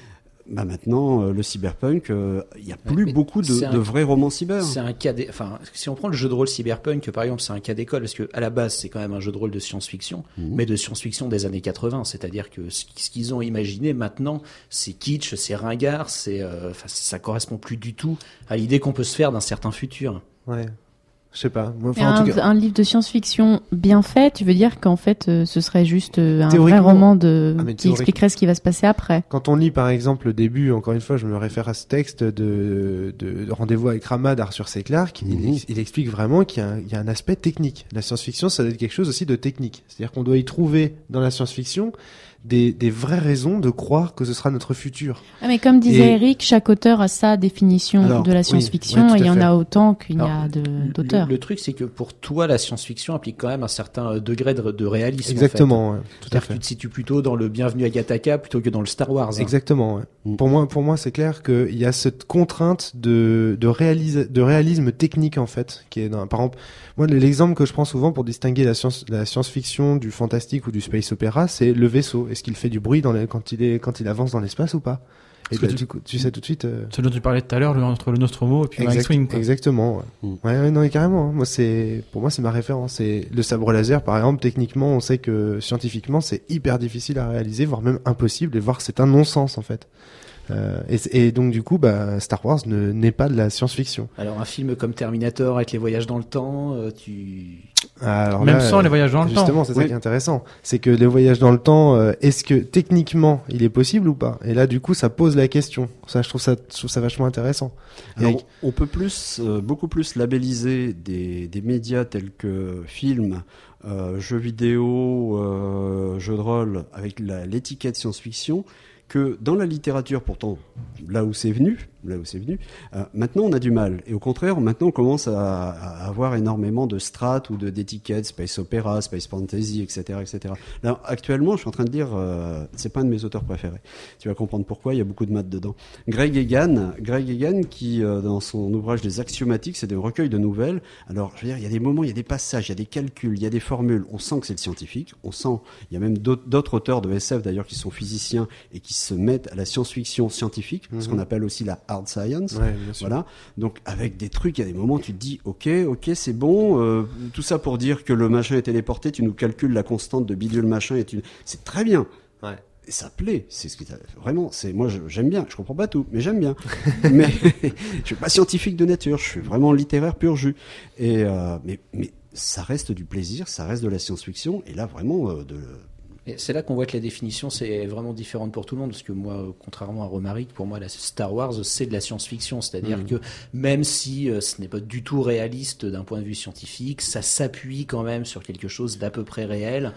Bah maintenant, euh, le cyberpunk, il euh, n'y a plus ouais, beaucoup de, un, de vrais romans cyber. C'est un cas, enfin, si on prend le jeu de rôle cyberpunk, par exemple, c'est un cas d'école, parce que à la base, c'est quand même un jeu de rôle de science-fiction, mmh. mais de science-fiction des années quatre-vingts. C'est-à-dire que ce, ce qu'ils ont imaginé maintenant, c'est kitsch, c'est ringard, c'est, euh, ça correspond plus du tout à l'idée qu'on peut se faire d'un certain futur. Ouais. Je sais pas. Moi, enfin, en un, tout cas... un livre de science-fiction bien fait, tu veux dire qu'en fait, euh, ce serait juste euh, un vrai roman de... ah, qui expliquerait ce qui va se passer après. Quand on lit, par exemple, le début, encore une fois, je me réfère à ce texte de, de, de Rendez-vous avec Rama d'Arthur C. Clarke, mm-hmm. il, il explique vraiment qu'il y a, un, il y a un aspect technique. La science-fiction, ça doit être quelque chose aussi de technique. C'est-à-dire qu'on doit y trouver, dans la science-fiction, Des, des vraies raisons de croire que ce sera notre futur. Ah, mais comme disait et... Eric, chaque auteur a sa définition Alors, de la science-fiction, oui, ouais, et il y en a autant qu'il y a de, d'auteurs. Le, le truc, c'est que pour toi, la science-fiction implique quand même un certain degré de, de réalisme. Exactement, en fait. ouais, tout C'est-à-dire à fait. que tu te situes plutôt dans le Bienvenu à Gattaca plutôt que dans le Star Wars. Hein. Exactement, ouais. Mm. Pour moi, pour moi, c'est clair qu'il y a cette contrainte de, de, réalise, de réalisme technique, en fait, qui est dans, par exemple, moi, l'exemple que je prends souvent pour distinguer la science, la science-fiction du fantastique ou du space opéra, c'est le vaisseau. Est-ce qu'il fait du bruit dans les, quand il est, quand il avance dans l'espace ou pas? Et bah, tu, du coup, tu sais tout de suite. Euh... Ce dont tu parlais tout à l'heure, le, entre le Nostromo et puis le X-Wing. Exactement. Ouais. Mm. ouais, ouais, non, mais carrément. Hein. Moi, c'est, pour moi, c'est ma référence. C'est le sabre laser, par exemple. Techniquement, on sait que scientifiquement, c'est hyper difficile à réaliser, voire même impossible, et voire que c'est un non-sens en fait. Euh, et, et donc du coup, bah, Star Wars ne n'est pas de la science-fiction. Alors un film comme Terminator avec les voyages dans le temps, euh, tu Alors même là, sans les voyages dans le justement, temps. Justement, c'est oui. ça qui est intéressant, c'est que les voyages dans le temps, euh, est-ce que techniquement il est possible ou pas? Et là, du coup, ça pose la question. Ça, je trouve ça, je trouve ça vachement intéressant. Alors, avec... on peut plus, euh, beaucoup plus labelliser des des médias tels que films, euh, jeux vidéo, euh, jeux de rôle avec la, l'étiquette science-fiction, que dans la littérature, pourtant, là où c'est venu, là où c'est venu, euh, maintenant on a du mal. Et au contraire, maintenant on commence à, à avoir énormément de strates ou de, d'étiquettes, space opéra, space fantasy, et cetera, et cetera. Là, actuellement, je suis en train de dire, euh, c'est pas un de mes auteurs préférés. Tu vas comprendre pourquoi, il y a beaucoup de maths dedans. Greg Egan, Greg Egan qui, euh, dans son ouvrage Les Axiomatiques, c'est des recueils de nouvelles. Alors, je veux dire, il y a des moments, il y a des passages, il y a des calculs, il y a des formules. On sent que c'est le scientifique. On sent, il y a même d'autres, d'autres auteurs de S F d'ailleurs qui sont physiciens et qui se mettent à la science-fiction scientifique, mm-hmm. ce qu'on appelle aussi la hard science. Ouais, voilà. Donc avec des trucs, il y a des moments tu te dis ok, ok, c'est bon. Euh, tout ça pour dire que le machin est téléporté, tu nous calcules la constante de bidule machin et tu, c'est très bien. Ouais. Et ça plaît. C'est ce qui vraiment. C'est moi je, j'aime bien. Je comprends pas tout, mais j'aime bien. mais je suis pas scientifique de nature. Je suis vraiment littéraire pur jus. Et euh, mais mais ça reste du plaisir, ça reste de la science-fiction. Et là vraiment euh, de Et c'est là qu'on voit que la définition c'est vraiment différente pour tout le monde, parce que moi, contrairement à Romaric, pour moi, la Star Wars, c'est de la science-fiction, c'est-à-dire mmh. que même si euh, ce n'est pas du tout réaliste d'un point de vue scientifique, ça s'appuie quand même sur quelque chose d'à peu près réel.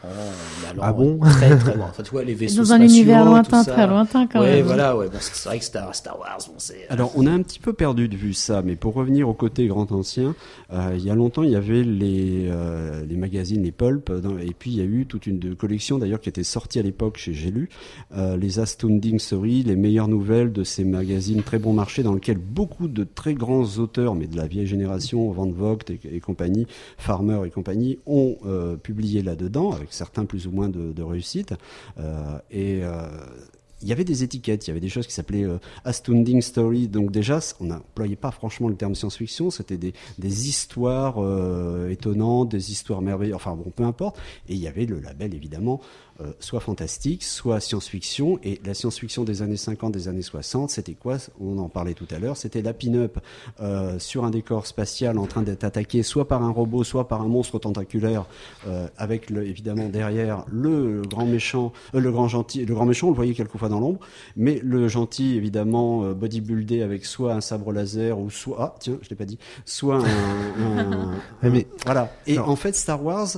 En allant ah bon très très loin. Enfin, tu vois, les vaisseaux dans spatiaux, un univers lointain, tout ça. très lointain quand ouais, même. Ouais, voilà, ouais. Bon, c'est vrai que Star, Star Wars, bon, c'est. Alors, on a un petit peu perdu de vue ça, mais pour revenir au côté grand ancien, euh, il y a longtemps, il y avait les euh, les magazines, les pulp, dans, et puis il y a eu toute une de collection d'ailleurs qui était sortie à l'époque chez J'ai lu, euh, les Astounding Stories, les meilleures nouvelles de ces magazines très bon marché dans lesquels beaucoup de très grands auteurs, mais de la vieille génération, Van Vogt et, et compagnie, Farmer et compagnie, ont euh, publié là-dedans, avec certains plus ou moins de, de réussite. Euh, et euh, il y avait des étiquettes, il y avait des choses qui s'appelaient euh, Astounding Story. Donc déjà, on n'employait pas franchement le terme science-fiction, c'était des, des histoires euh, étonnantes, des histoires merveilleuses, enfin bon, peu importe. Et il y avait le label, évidemment, euh, soit fantastique, soit science-fiction. Et la science-fiction des années cinquante, des années soixante, c'était quoi? On en parlait tout à l'heure, c'était la pin-up euh, sur un décor spatial en train d'être attaqué soit par un robot, soit par un monstre tentaculaire, euh, avec le, évidemment derrière le grand méchant, euh, le grand gentil, le grand méchant, on le voyait quelquefois dans l'ombre, mais le gentil évidemment euh, bodybuildé avec soit un sabre laser ou soit, ah tiens, je l'ai pas dit, soit un, un, un mais voilà. Et non. en fait, Star Wars,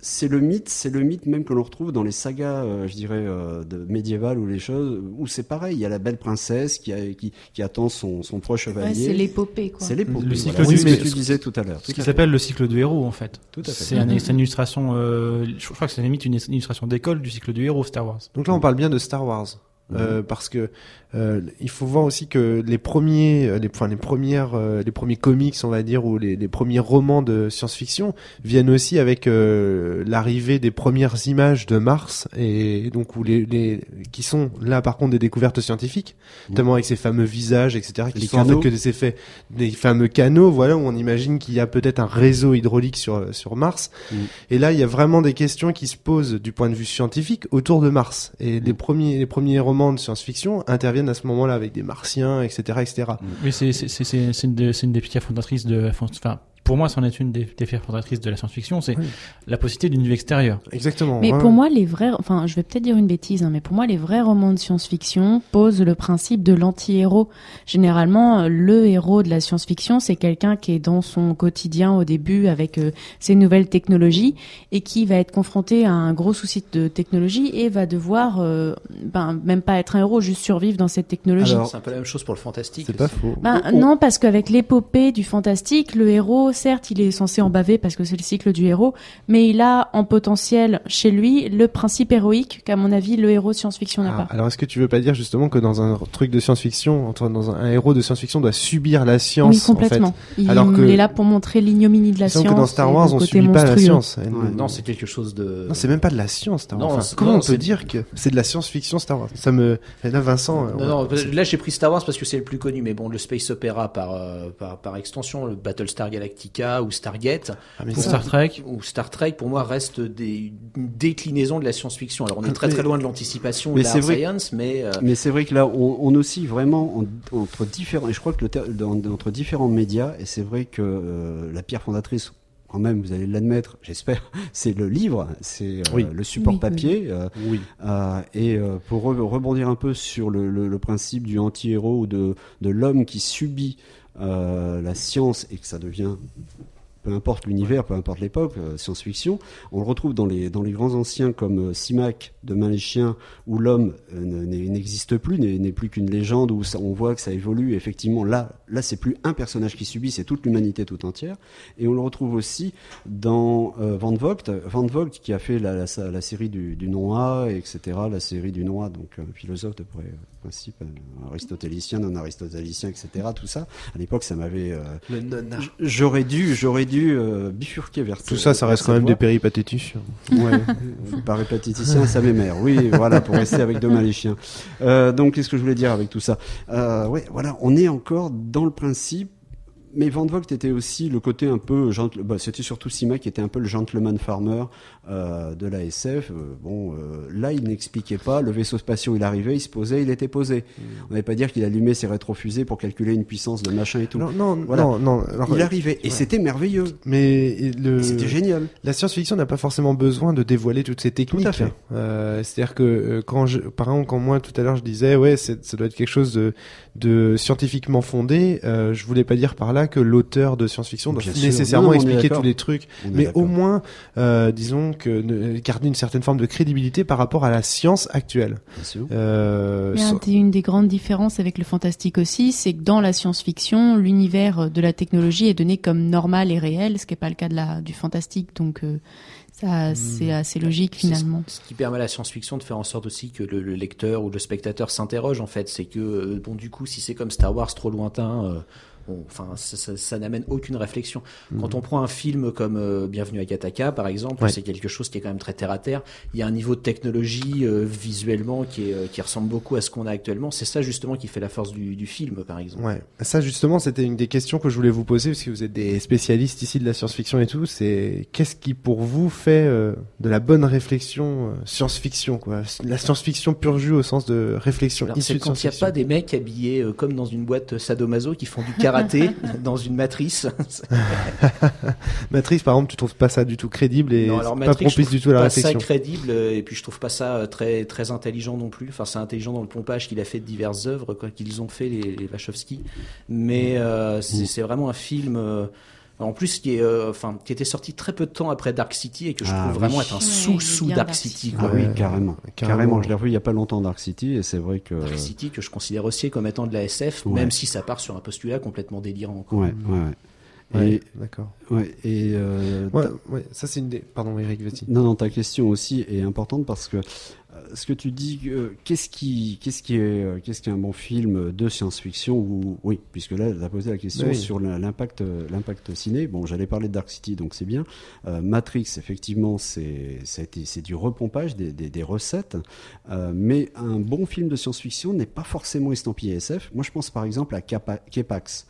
c'est le mythe, c'est le mythe même que l'on retrouve dans les sagas, euh, je dirais, euh, de médiévales ou les choses où c'est pareil. Il y a la belle princesse qui, a, qui, qui attend son, son proche chevalier. Ouais, c'est l'épopée, quoi. C'est l'épopée. Le cycle voilà. du Oui, mais ce tu disais tout à l'heure. Ce qui s'appelle le cycle du héros, en fait. Tout à fait. C'est, un, c'est une illustration. Euh, je crois que c'est limite une illustration d'école du cycle du héros Star Wars. Donc là, on parle bien de Star Wars. Euh, parce que euh, il faut voir aussi que les premiers, les, enfin les premières, euh, les premiers comics, on va dire, ou les, les premiers romans de science-fiction viennent aussi avec euh, l'arrivée des premières images de Mars et donc où les, les qui sont là par contre des découvertes scientifiques, mmh. notamment avec ces fameux visages, et cetera, qui les sont canaux. En fait que des effets, des fameux canaux, voilà, où on imagine qu'il y a peut-être un réseau hydraulique sur sur Mars. Mmh. Et là, il y a vraiment des questions qui se posent du point de vue scientifique autour de Mars. Et mmh. les premiers, les premiers romans de science-fiction interviennent à ce moment-là avec des martiens, et cetera, et cetera. Oui, c'est c'est c'est c'est c'est une, de, c'est une des pierres fondatrices de, enfin, pour moi, c'en est une des, des pierres fondatrices de la science-fiction, c'est oui. la possibilité d'une vue extérieure. Exactement. Mais ouais. pour moi, les vrais, enfin, je vais peut-être dire une bêtise, hein, mais pour moi, les vrais romans de science-fiction posent le principe de l'anti-héros. Généralement, le héros de la science-fiction, c'est quelqu'un qui est dans son quotidien au début avec euh, ses nouvelles technologies et qui va être confronté à un gros souci de technologie et va devoir, euh, ben, même pas être un héros, juste survivre dans cette technologie. Alors, c'est un peu la même chose pour le fantastique. C'est pas faux. Ben, oh. Non, parce qu'avec l'épopée du fantastique, le héros, certes, il est censé en baver parce que c'est le cycle du héros, mais il a en potentiel chez lui le principe héroïque qu'à mon avis le héros de science-fiction n'a ah, pas. Alors est-ce que tu veux pas dire justement que dans un truc de science-fiction, dans un, un héros de science-fiction doit subir la science? Oui, complètement. En fait, il, alors que, il est là pour montrer l'ignominie de la science. Que dans Star Wars, on subit monstrueux. pas la science. Ouais, non, c'est quelque chose de. Non, c'est même pas de la science. Star Wars. Non, enfin, comment non, on peut dire que c'est de la science-fiction Star Wars? Ça me. Là, Vincent. Non, non. Là, j'ai pris Star Wars parce que c'est le plus connu, mais bon, le space opéra par euh, par par extension, le Battlestar Galactica ou Stargate. Ah, mais ou Star Trek ou Star Trek pour moi reste des une déclinaison de la science-fiction. Alors on est très très loin de l'anticipation de la science, mais euh... mais c'est vrai que là on, on oscille vraiment en, entre différents et je crois que le ter- dans, entre différents médias et c'est vrai que euh, la pierre fondatrice quand même vous allez l'admettre, j'espère, c'est le livre, c'est euh, oui. le support oui, papier oui. Euh, oui. Euh, et euh, pour re- rebondir un peu sur le, le, le principe du anti-héros ou de de l'homme qui subit euh, la science et que ça devient peu importe l'univers, peu importe l'époque, euh, science-fiction, on le retrouve dans les, dans les grands anciens comme euh, Simak, Demain les chiens, où l'homme euh, n'existe plus, n'est, n'est plus qu'une légende, où ça, on voit que ça évolue. Et effectivement, là, là, c'est plus un personnage qui subit, c'est toute l'humanité tout entière. Et on le retrouve aussi dans euh, Van Vogt, Van Vogt qui a fait la, la, la série du, du non-A, et cetera, la série du non-A, donc euh, philosophe de près, euh, principe euh, aristotélicien, non-aristotélicien, et cetera. Tout ça, à l'époque, ça m'avait... Euh, le non-A. J'aurais dû, j'aurais dû euh, bifurquer vers tout ça, ça reste quand même voie. Des péripatéticiens. Ouais, péripatéticien, ça m'émère. Oui, voilà, pour rester avec Demain les chiens. Euh, donc, qu'est-ce que je voulais dire avec tout ça euh, Ouais, voilà, on est encore dans le principe. Mais Van Vogt était aussi le côté un peu, gentle... bah, c'était surtout Simak qui était un peu le gentleman farmer euh, de la S F. Euh, bon, euh, là, il n'expliquait pas. Le vaisseau spatial, il arrivait, il se posait, il était posé. Mmh. On n'allait pas dire qu'il allumait ses rétrofusées pour calculer une puissance de machin et tout. Non, non, voilà. non. non. Alors, il arrivait et ouais. c'était merveilleux. Mais le... et c'était génial. La science-fiction n'a pas forcément besoin de dévoiler toutes ces techniques. Tout à fait. Euh, c'est-à-dire que euh, quand, je, par exemple, quand moi tout à l'heure je disais, ouais, c'est, ça doit être quelque chose de, de scientifiquement fondé. Euh, je voulais pas dire par là que l'auteur de science-fiction doit nécessairement non, expliquer tous les trucs, mais d'accord. au moins, euh, disons que ne, garder une certaine forme de crédibilité par rapport à la science actuelle. Euh, mais un, une des grandes différences avec le fantastique aussi, c'est que dans la science-fiction, l'univers de la technologie est donné comme normal et réel, ce qui n'est pas le cas de la, du fantastique, donc euh, ça, c'est assez logique finalement. Ce qui permet à la science-fiction de faire en sorte aussi que le, le lecteur ou le spectateur s'interroge en fait, c'est que bon du coup, si c'est comme Star Wars trop lointain. Euh, Bon, enfin, ça, ça, ça n'amène aucune réflexion. Mmh. Quand on prend un film comme euh, Bienvenue à Gattaca, par exemple, ouais. c'est quelque chose qui est quand même très terre à terre. Il y a un niveau de technologie euh, visuellement qui, est, euh, qui ressemble beaucoup à ce qu'on a actuellement. C'est ça justement qui fait la force du, du film, par exemple. Ouais. Ça justement, c'était une des questions que je voulais vous poser parce que vous êtes des spécialistes ici de la science-fiction et tout. C'est qu'est-ce qui pour vous fait euh, de la bonne réflexion euh, science-fiction, quoi. La science-fiction pur jus au sens de réflexion. Alors, c'est quand il n'y a pas des mecs habillés euh, comme dans une boîte sadomaso qui font du karaté dans une matrice. Matrice, par exemple, tu trouves pas ça du tout crédible et non, alors, pas Matrix, propice du tout à la réflexion. Je trouve pas ça crédible et puis je trouve pas ça très très intelligent non plus. Enfin, c'est intelligent dans le pompage qu'il a fait de diverses œuvres quoi qu'ils ont fait les, les Wachowski, mais euh, c'est, c'est vraiment un film. Euh, En plus, qui est, euh, enfin, qui était sorti très peu de temps après Dark City et que je Ah, trouve oui. vraiment être un Ouais, sous-sous il est bien Dark Dark City. City. quoi. Ah oui, Ouais. carrément. Carrément. Carrément. Je l'ai revu il y a pas longtemps, Dark City, et c'est vrai que. Dark City que je considère aussi comme étant de la S F, Ouais. même si ça part sur un postulat complètement délirant. quoi. Ouais, ouais, ouais. Ouais, Et, d'accord. ouais, et euh, Ouais, ta- ouais, ça c'est une des. Pardon, Eric, vas-y. non, non, ta question aussi est importante parce que euh, ce que tu dis, euh, qu'est-ce qui, qu'est-ce qui est, euh, qu'est-ce qui est un bon film de science-fiction ou oui, puisque là, tu as posé la question Oui. sur la- l'impact, euh, l'impact ciné. Bon, j'allais parler de Dark City, donc c'est bien. Euh, Matrix, effectivement, c'est, ça a été, c'est du repompage des, des, des recettes, euh, mais un bon film de science-fiction n'est pas forcément estampillé S F. Moi, je pense par exemple à Capa- Kepax.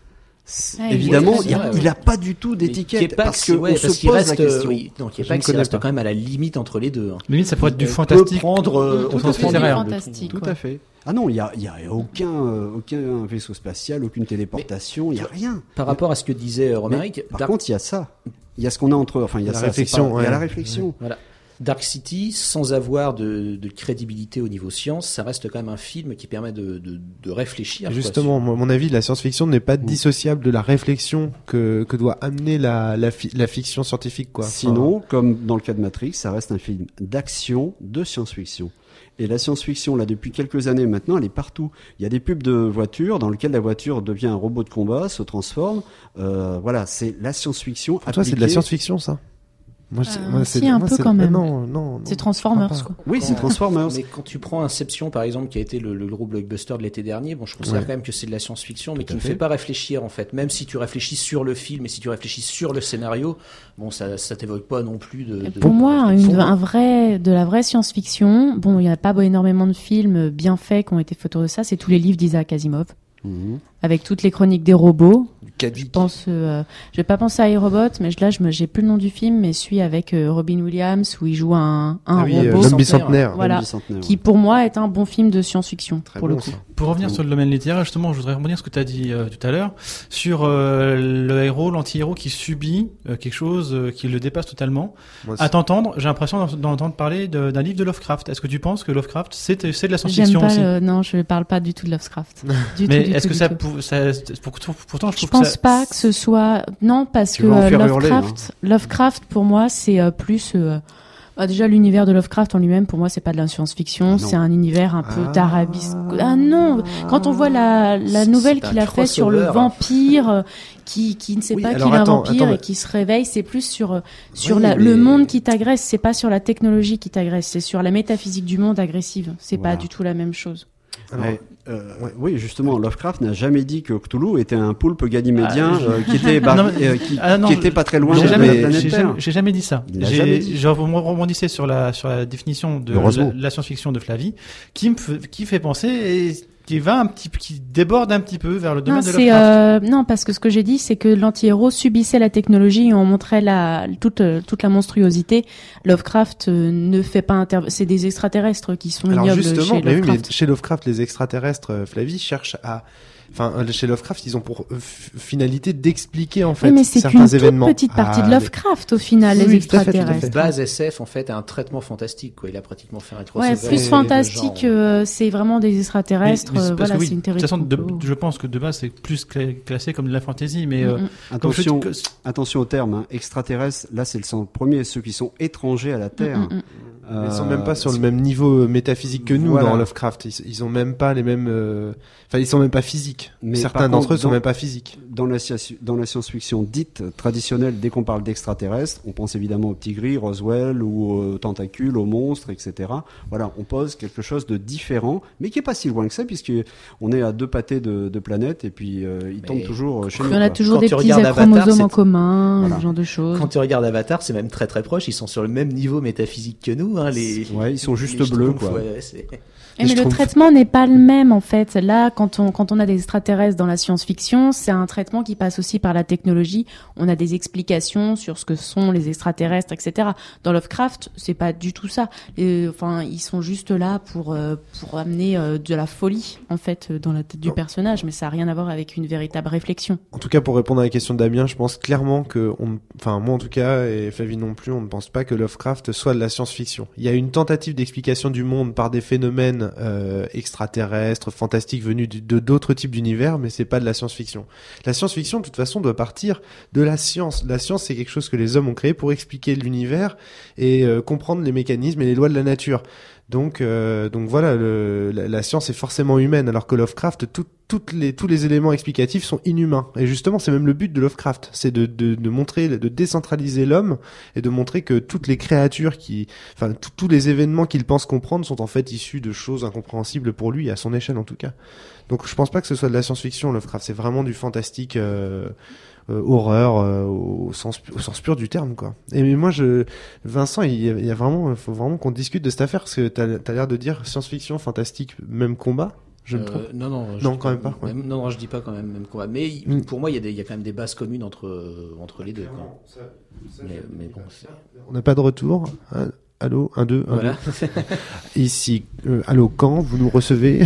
C'est- Ouais, Évidemment, oui, il c'est vrai, il a pas du tout d'étiquette Kepax, parce que ouais, on parce se qu'il pose reste, la question. euh, oui, non, Je Kepax, ne il connais reste pas. quand même à la limite entre les deux. hein. Limite, ça pourrait être du On peut fantastique. prendre euh, Tout au à sens fait littéraire. fantastique. Tout ouais. à fait. Ah non, il y a, il y a aucun, euh, aucun vaisseau spatial, aucune téléportation, il y a rien. Par rapport à ce que disait euh, Mais, Romaric, par Dark- contre, il y a ça. Il y a ce qu'on a entre, enfin, il y a La ça, réflexion, c'est pas- il y a ouais. la réflexion. Voilà. Dark City, sans avoir de, de crédibilité au niveau science, ça reste quand même un film qui permet de, de, de réfléchir. quoi, Justement, moi, mon avis, la science-fiction n'est pas Mm. dissociable de la réflexion que, que doit amener la, la, fi- la fiction scientifique, quoi. Sinon, comme dans le cas de Matrix, ça reste un film d'action, de science-fiction. Et la science-fiction, là, depuis quelques années maintenant, elle est partout. Il y a des pubs de voitures dans lesquelles la voiture devient un robot de combat, se transforme. Euh, voilà, c'est la science-fiction. Pour toi, c'est de la appliquée- science-fiction, ça? Moi, je- Euh, moi, si, un moi, peu c'est- quand même. Non, non, non. C'est Transformers, je crois quoi. Oui, c'est Transformers. Mais quand tu prends Inception, par exemple, qui a été le, le gros blockbuster de l'été dernier, bon, je considère Ouais. quand même que c'est de la science-fiction, mais Tout qui à ne fait. fait pas réfléchir, en fait. Même si tu réfléchis sur le film et si tu réfléchis sur le scénario, bon, ça, ça t'évoque pas non plus de. de- Pour moi, de- une, Pour un moi, vrai, de la vraie science-fiction, bon, il n'y a pas énormément de films bien faits qui ont été faits autour de ça, c'est tous les livres d'Isaac Asimov, Mhm. avec toutes les chroniques des robots. Je Kadik. pense, euh, je vais pas penser à iRobot, mais je- là, je me, j'ai plus le nom du film, mais celui avec euh, Robin Williams où il joue un, un Ah oui, euh, robot l'homme bicentenaire. Voilà. L'homme bicentenaire, qui, ouais. pour moi, est un bon film de science-fiction Très pour bon, le coup. ça. Pour revenir sur le domaine littéraire, justement, je voudrais rebondir sur ce que tu as dit euh, tout à l'heure, sur euh, le héros, l'anti-héros qui subit euh, quelque chose euh, qui le dépasse totalement. Moi, À t'entendre, j'ai l'impression d'en- d'entendre parler de- d'un livre de Lovecraft. Est-ce que tu penses que Lovecraft, c'est c'est de la J'aime science-fiction pas, aussi le- non, je parle pas du tout de Lovecraft. Du Mais tout, du est-ce tout, que du ça, tout. pou- ça pour, pourtant, je Je trouve pense que ça, pas que ce soit non parce Tu que vas en euh, faire hurler, Lovecraft, Lovecraft pour moi c'est euh, plus euh, bah, déjà l'univers de Lovecraft en lui-même pour moi c'est pas de la science-fiction, Ah non. c'est un univers un peu Ah. tarabisque. Ah non, quand on voit la la C'est- nouvelle c'est un qu'il a fait sur le crossover. vampire euh, qui qui ne sait Oui, pas alors qu'il est un attends, vampire attends, et qui se réveille, c'est plus sur euh, sur Oui, la, mais- le monde qui t'agresse, c'est pas sur la technologie qui t'agresse, c'est sur la métaphysique du monde agressive, c'est Voilà. pas du tout la même chose. Alors, Ouais, euh, Oui, justement, Lovecraft n'a jamais dit que Cthulhu était un poulpe ganymédien Ah, je- euh, qui était bar- Non, mais- euh, qui, Ah, non, qui je- était pas très loin J'ai de jamais, la planète j'ai Terre. jamais, j'ai jamais dit ça. Il l'a jamais J'ai, dit. je rebondissais sur la, sur la définition de la, Heureusement. la science-fiction de Flavie, qui me fait, qui fait penser et qui va un petit, qui déborde un petit peu vers le domaine Non, de c'est Lovecraft. euh, non parce que ce que j'ai dit c'est que l'anti-héros subissait la technologie et on montrait la toute euh, toute la monstruosité. Lovecraft euh, ne fait pas inter... c'est des extraterrestres qui sont Alors ignobles justement, chez mais oui, mais Lovecraft. chez Lovecraft, les extraterrestres, euh, Flavie, cherchent à... Enfin, euh, chez Lovecraft, ils ont pour euh, f- finalité d'expliquer, en fait, Oui, mais c'est certains qu'une toute événements. petite partie Ah, de mais- Lovecraft au final, Oui, les oui, tout à fait, tout à fait. extraterrestres. base S F en fait a un traitement fantastique quoi. Il a pratiquement fait un Ouais, crossover plus de fantastique, genre. euh, c'est vraiment des extraterrestres. Mais- mais c'est euh, parce voilà, que oui, c'est une de théorie. toute façon, de de- complot. je pense que de base, c'est plus cla- classé comme de la fantaisie, mais euh, Mm, mm. comme je Attention, que- attention au terme, hein. Extraterrestres, là c'est le sens premier, ceux qui sont étrangers à la Terre. Mm, mm, mm. Mais ils sont Euh, même pas sur le même niveau euh, métaphysique que nous Voilà. dans Lovecraft. Ils, ils ont même pas les mêmes. euh, Enfin, ils sont même pas physiques. Mais Certains par d'entre contre, eux sont dans- même pas physiques. Dans la, science- dans la science-fiction dite traditionnelle, dès qu'on parle d'extraterrestres, on pense évidemment aux petits gris, Roswell, ou aux tentacules, aux monstres, et cetera. Voilà, on pose quelque chose de différent, mais qui est pas si loin que ça, puisque on est à deux pâtés de, de planètes, et puis euh, ils Mais tombent toujours euh, chez Il nous. y en a quoi. toujours Quand des tu petits regardes Avatar, chromosomes en c'est- commun, Voilà. ce genre de choses. Quand tu regardes Avatar, c'est même très très proche. Ils sont sur le même niveau métaphysique que nous. Hein, les, Ouais, ils sont juste les bleus, Schtroumpfs, quoi. ouais, c'est- Eh, Et mais je le trouve- traitement n'est pas le même en fait. Là, quand on quand on a des extraterrestres dans la science-fiction, c'est un traitement qui passe aussi par la technologie. On a des explications sur ce que sont les extraterrestres, et cetera. Dans Lovecraft, c'est pas du tout ça. Et, enfin, ils sont juste là pour euh, pour amener euh, de la folie en fait dans la tête du Non. personnage, mais ça a rien à voir avec une véritable réflexion. En tout cas, pour répondre à la question de Damien, je pense clairement que, on, enfin moi en tout cas, et Flavie non plus, on ne pense pas que Lovecraft soit de la science-fiction. Il y a une tentative d'explication du monde par des phénomènes euh, extraterrestres, fantastiques, venus de d'autres types d'univers, mais c'est pas de la science-fiction. La science-fiction, de toute façon, doit partir de la science. La science, c'est quelque chose que les hommes ont créé pour expliquer l'univers et euh, comprendre les mécanismes et les lois de la nature. Donc, euh, donc voilà, le, la, la science est forcément humaine, alors que Lovecraft, tout, toutes les, tous les éléments explicatifs sont inhumains. Et justement, c'est même le but de Lovecraft, c'est de, de, de montrer, de décentraliser l'homme et de montrer que toutes les créatures qui, enfin, tous les événements qu'il pense comprendre sont en fait issus de choses incompréhensibles pour lui, à son échelle en tout cas. Donc, je pense pas que ce soit de la science-fiction, Lovecraft, c'est vraiment du fantastique. Euh, Euh, horreur euh, au sens au sens pur du terme quoi. Et mais moi je Vincent il y a, il y a vraiment faut vraiment qu'on discute de cette affaire parce que t'as t'as l'air de dire science-fiction fantastique même combat. Je me trompe. Euh, non non non quand même pas. Ouais. Même, non non je dis pas quand même même combat. Mais mm. pour moi il y a des il y a quand même des bases communes entre euh, entre les deux. Quoi. Ça, ça, mais, mais bon. C'est... On n'a pas de retour. Hein. Allô, un, deux, un, voilà. deux. Ici, euh, allô, quand vous nous recevez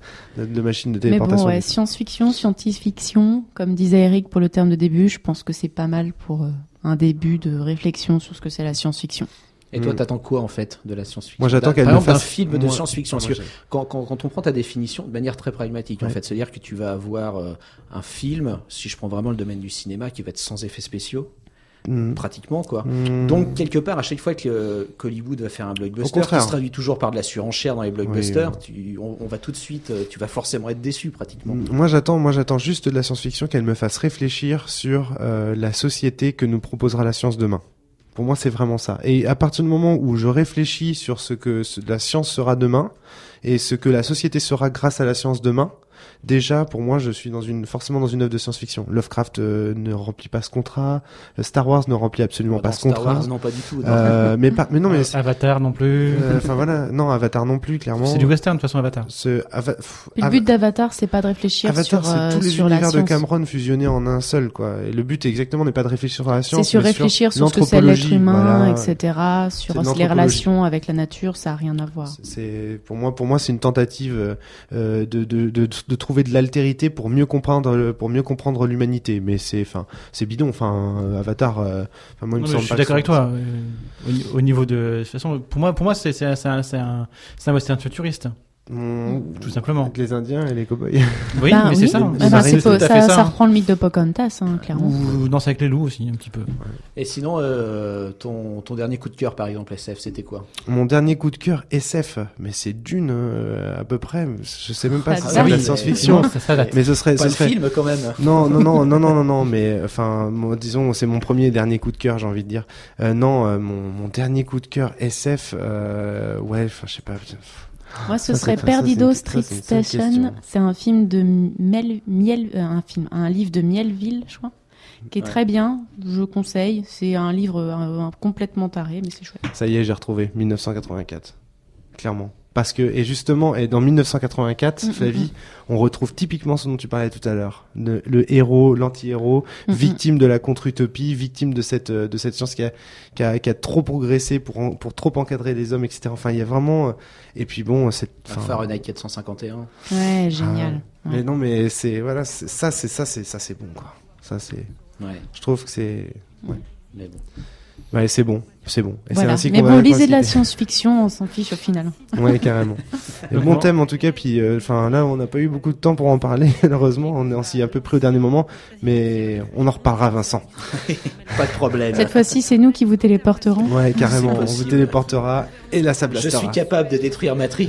de machine de téléportation. Mais bon, ouais, science-fiction, science-fiction, comme disait Eric pour le terme de début, je pense que c'est pas mal pour euh, un début de réflexion sur ce que c'est la science-fiction. Et toi, t'attends quoi en fait de la science-fiction? Moi, j'attends qu'elle par me exemple, fasse un film de moi... science-fiction. Moi, parce que quand, quand, quand on prend ta définition de manière très pragmatique, ouais. en fait, c'est-à-dire que tu vas avoir euh, un film, si je prends vraiment le domaine du cinéma, qui va être sans effets spéciaux. Mmh. Pratiquement quoi. Mmh. Donc quelque part à chaque fois que qu'Hollywood va faire un blockbuster qui se traduit toujours par de la surenchère dans les blockbusters, oui, oui. Tu, on, on va tout de suite, tu vas forcément être déçu pratiquement. Moi j'attends, moi j'attends juste de la science-fiction qu'elle me fasse réfléchir sur euh, la société que nous proposera la science demain. Pour moi c'est vraiment ça. Et à partir du moment où je réfléchis sur ce que ce, la science sera demain et ce que la société sera grâce à la science demain. Déjà, pour moi, je suis dans une, forcément dans une œuvre de science-fiction. Lovecraft euh, ne remplit pas ce contrat. Star Wars ne remplit absolument bah, pas ce Star contrat. Wars, non, pas du tout. Euh, mais pas, mais non, mais Avatar non plus. Enfin euh, voilà, non, Avatar non plus, clairement. C'est du western de toute façon, Avatar. Ce, Ava... Pff, le but d'Avatar, c'est pas de réfléchir Avatar, sur, c'est tous euh, les sur univers la science. de Cameron fusionnés en un seul, quoi. Et le but exactement n'est pas de réfléchir sur la science, c'est sur mais réfléchir sur, sur ce que c'est l'être humain, voilà. et cetera. Sur les relations avec la nature, ça a rien à voir. C'est pour moi, pour moi, c'est une tentative euh, de, de, de, de trouver de l'altérité pour mieux comprendre, pour mieux comprendre l'humanité. Mais c'est, enfin, c'est bidon. Enfin, euh, Avatar. Euh, moi, il me non, semble je suis pas d'accord avec ça, toi. Euh, au, au niveau de, de toute façon, pour moi, pour moi, c'est, c'est, c'est, un, c'est un, c'est un western futuriste. Mmh, tout simplement. Avec les Indiens et les cow-boys. Oui, bah, mais oui. c'est ça. Ah, bah, c'est ça, ça, ça reprend le mythe de Pocahontas, hein, clairement. Ou Danse avec les loups aussi, un petit peu. Et sinon, euh, ton, ton dernier coup de cœur, par exemple, S F, c'était quoi? Mon dernier coup de cœur, S F. Mais c'est Dune, euh, à peu près. Je sais même pas ah, si c'est de la science-fiction. Mais, mais ce serait, pas ce le serait... film, quand même. Non, non, non, non, non, non, non, mais, enfin, moi, disons, c'est mon premier et dernier coup de cœur, j'ai envie de dire. Euh, non, euh, mon, mon dernier coup de cœur, S F, euh, ouais, enfin, je sais pas. Moi, ce ça, serait c'est, Perdido ça, c'est, Street ça, c'est une Station. C'est un film de Mel, Miel, euh, un film, un livre de Mielville, je crois, qui est ouais. très bien. Je conseille. C'est un livre un, un, complètement taré, mais c'est chouette. Ça y est, j'ai retrouvé dix-neuf cent quatre-vingt-quatre. Clairement. Parce que, et justement, et dans dix-neuf cent quatre-vingt-quatre, mm-hmm. Flavie, on retrouve typiquement ce dont tu parlais tout à l'heure. Le, le héros, l'anti-héros, mm-hmm. victime de la contre-utopie, victime de cette, de cette science qui a, qui a, qui a trop progressé pour, en, pour trop encadrer les hommes, et cetera. Enfin, il y a vraiment, et puis bon, c'est, enfin. Fahrenheit quatre cent cinquante et un. Ouais, génial. Ah, ouais. Mais non, mais c'est, voilà, c'est, ça, c'est, ça, c'est, ça, c'est bon, quoi. Ça, c'est, ouais. Je trouve que c'est, ouais. Mais bon. Ouais, c'est bon, c'est bon. Et voilà. c'est ainsi mais qu'on bon, va lisez de la science-fiction, on s'en fiche au final. Ouais, carrément. Et bon thème en tout cas, puis enfin euh, là, on n'a pas eu beaucoup de temps pour en parler, malheureusement, on est aussi un peu pris au dernier moment, mais on en reparlera, Vincent. Pas de problème. Cette fois-ci, c'est nous qui vous téléporterons. Ouais, carrément, on vous téléportera et la sablastera. Je suis capable de détruire Matrix.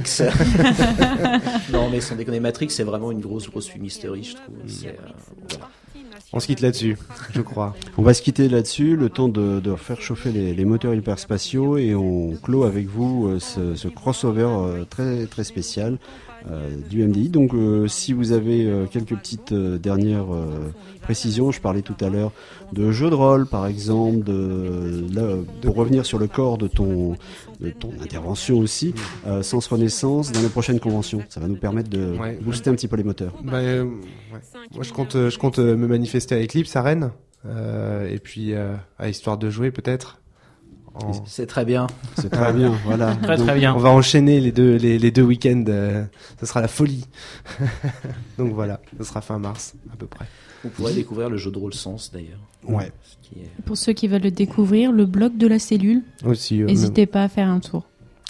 Non, mais sans déconner, Matrix, c'est vraiment une grosse, grosse fumisterie, je trouve. C'est, euh, voilà. On se quitte là-dessus, je crois. On va se quitter là-dessus, le temps de, de faire chauffer les, les moteurs hyperspatiaux, et on clôt avec vous euh, ce, ce crossover euh, très très spécial euh, du M D I. Donc euh, si vous avez euh, quelques petites euh, dernières euh, précisions, je parlais tout à l'heure de jeux de rôle par exemple, de, là, pour revenir sur le corps de ton, de ton intervention aussi, euh, Sens Renaissance dans les prochaines conventions. Ça va nous permettre de ouais, booster ouais. un petit peu les moteurs. Bah, euh, ouais. Moi je compte, je compte me manifester à Eclipse, à Rennes, euh, et puis euh, à Histoire de jouer peut-être. En... C'est très bien. C'est très bien, voilà. Très Donc, très bien. On va enchaîner les deux, les, les deux week-ends. Euh, ce sera la folie. Donc voilà, ce sera fin mars à peu près. Vous pourrez découvrir le jeu de rôle Sens d'ailleurs. Ouais. Ce qui est... Pour ceux qui veulent le découvrir, le blog de la cellule. Aussi. Euh, N'hésitez même... pas à faire un tour.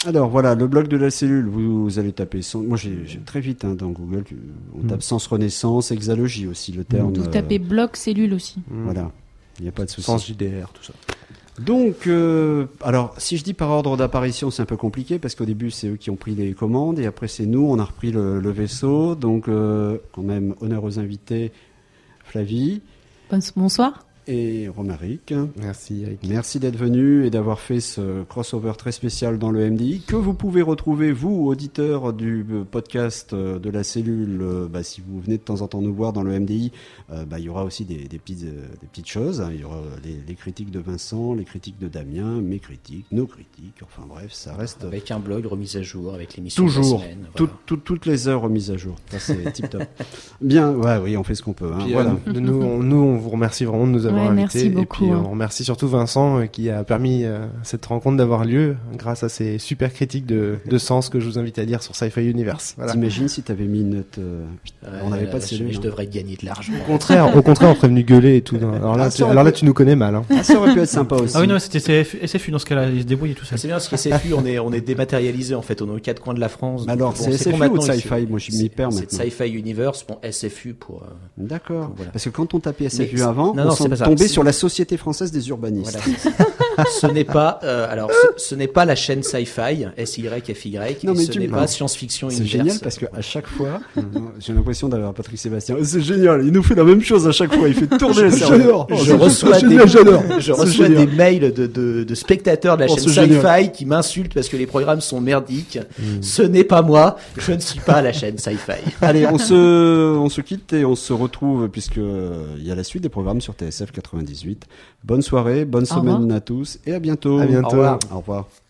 Alors voilà, le blog de la cellule, vous, vous allez taper, sans, moi j'ai, j'ai très vite hein, dans Google, on tape mmh. Sens Renaissance, exalogie aussi, le terme. Vous tapez euh, blog cellule aussi. Mmh. Voilà, il n'y a pas de souci. Sens J D R, tout ça. Donc, euh, alors si je dis par ordre d'apparition, c'est un peu compliqué parce qu'au début c'est eux qui ont pris les commandes et après c'est nous, on a repris le, le vaisseau. Donc euh, quand même, honneur aux invités, Flavie. Bonsoir. Et Romaric. Merci Eric. Merci d'être venu et d'avoir fait ce crossover très spécial dans le M D I que vous pouvez retrouver, vous, auditeurs du podcast de la cellule. Bah, si vous venez de temps en temps nous voir dans le M D I, euh, bah, il y aura aussi des, des, petites, euh, des petites choses. Il y aura les, les critiques de Vincent, les critiques de Damien, mes critiques, nos critiques. Enfin bref, ça reste... Avec un blog remis à jour, avec l'émission toujours, de la semaine. Voilà. Tout, tout, toutes les heures remises à jour. Ça, c'est tip top. Bien, ouais, oui, on fait ce qu'on peut. Hein. Puis, voilà. euh, nous, on, nous, on vous remercie vraiment de nous avoir ouais, invités. Merci beaucoup. Et puis, on remercie surtout Vincent euh, qui a permis euh, cette rencontre d'avoir lieu grâce à ces super critiques de, de sens que je vous invite à lire sur Sci-Fi Universe. Voilà. T'imagines si t'avais mis une note... Euh, euh, on n'avait pas de je, cellule. Je hein. devrais gagner de l'argent. Au contraire, au contraire, on serait venu gueuler et tout. Alors là, ah, tu, alors là, tu nous connais mal. Hein. Ah, ça aurait pu être sympa aussi. Ah oui, non, c'était S F U dans ce cas-là, ils se débrouillent et tout ça. C'est bien parce que S F U, on est, on est dématérialisé en fait, on est aux quatre coins de la France. Mais alors, bon, c'est S F U ou Sci-Fi? Moi, je m'y perds maintenant. C'est Sci-Fi Universe, bon, S F U pour. Euh, D'accord. Pour, voilà. Parce que quand on tapait S F U Mais avant, non, on non, s'en tombait sur la Société Française des Urbanistes. Voilà. Ce n'est pas, euh, alors, ce, ce n'est pas la chaîne Sci-Fi, S Y F Y, non, et ce n'est pas Science-Fiction Universe. C'est génial parce qu'à chaque fois, j'ai l'impression d'avoir Patrick Sébastien. C'est génial, il nous fait la même chose à chaque fois, il fait tourner le cerveau. Je reçois des, je reçois des mails de, de, de spectateurs de la oh, chaîne Sci-Fi qui m'insultent parce que les programmes sont merdiques. Mm. Ce n'est pas moi, je ne suis pas à la chaîne Sci-Fi. Allez, on se, on se quitte et on se retrouve puisque il y a la suite des programmes sur T S F quatre-vingt-dix-huit. Bonne soirée, bonne semaine à tous et à bientôt. À bientôt. Au revoir. Au revoir.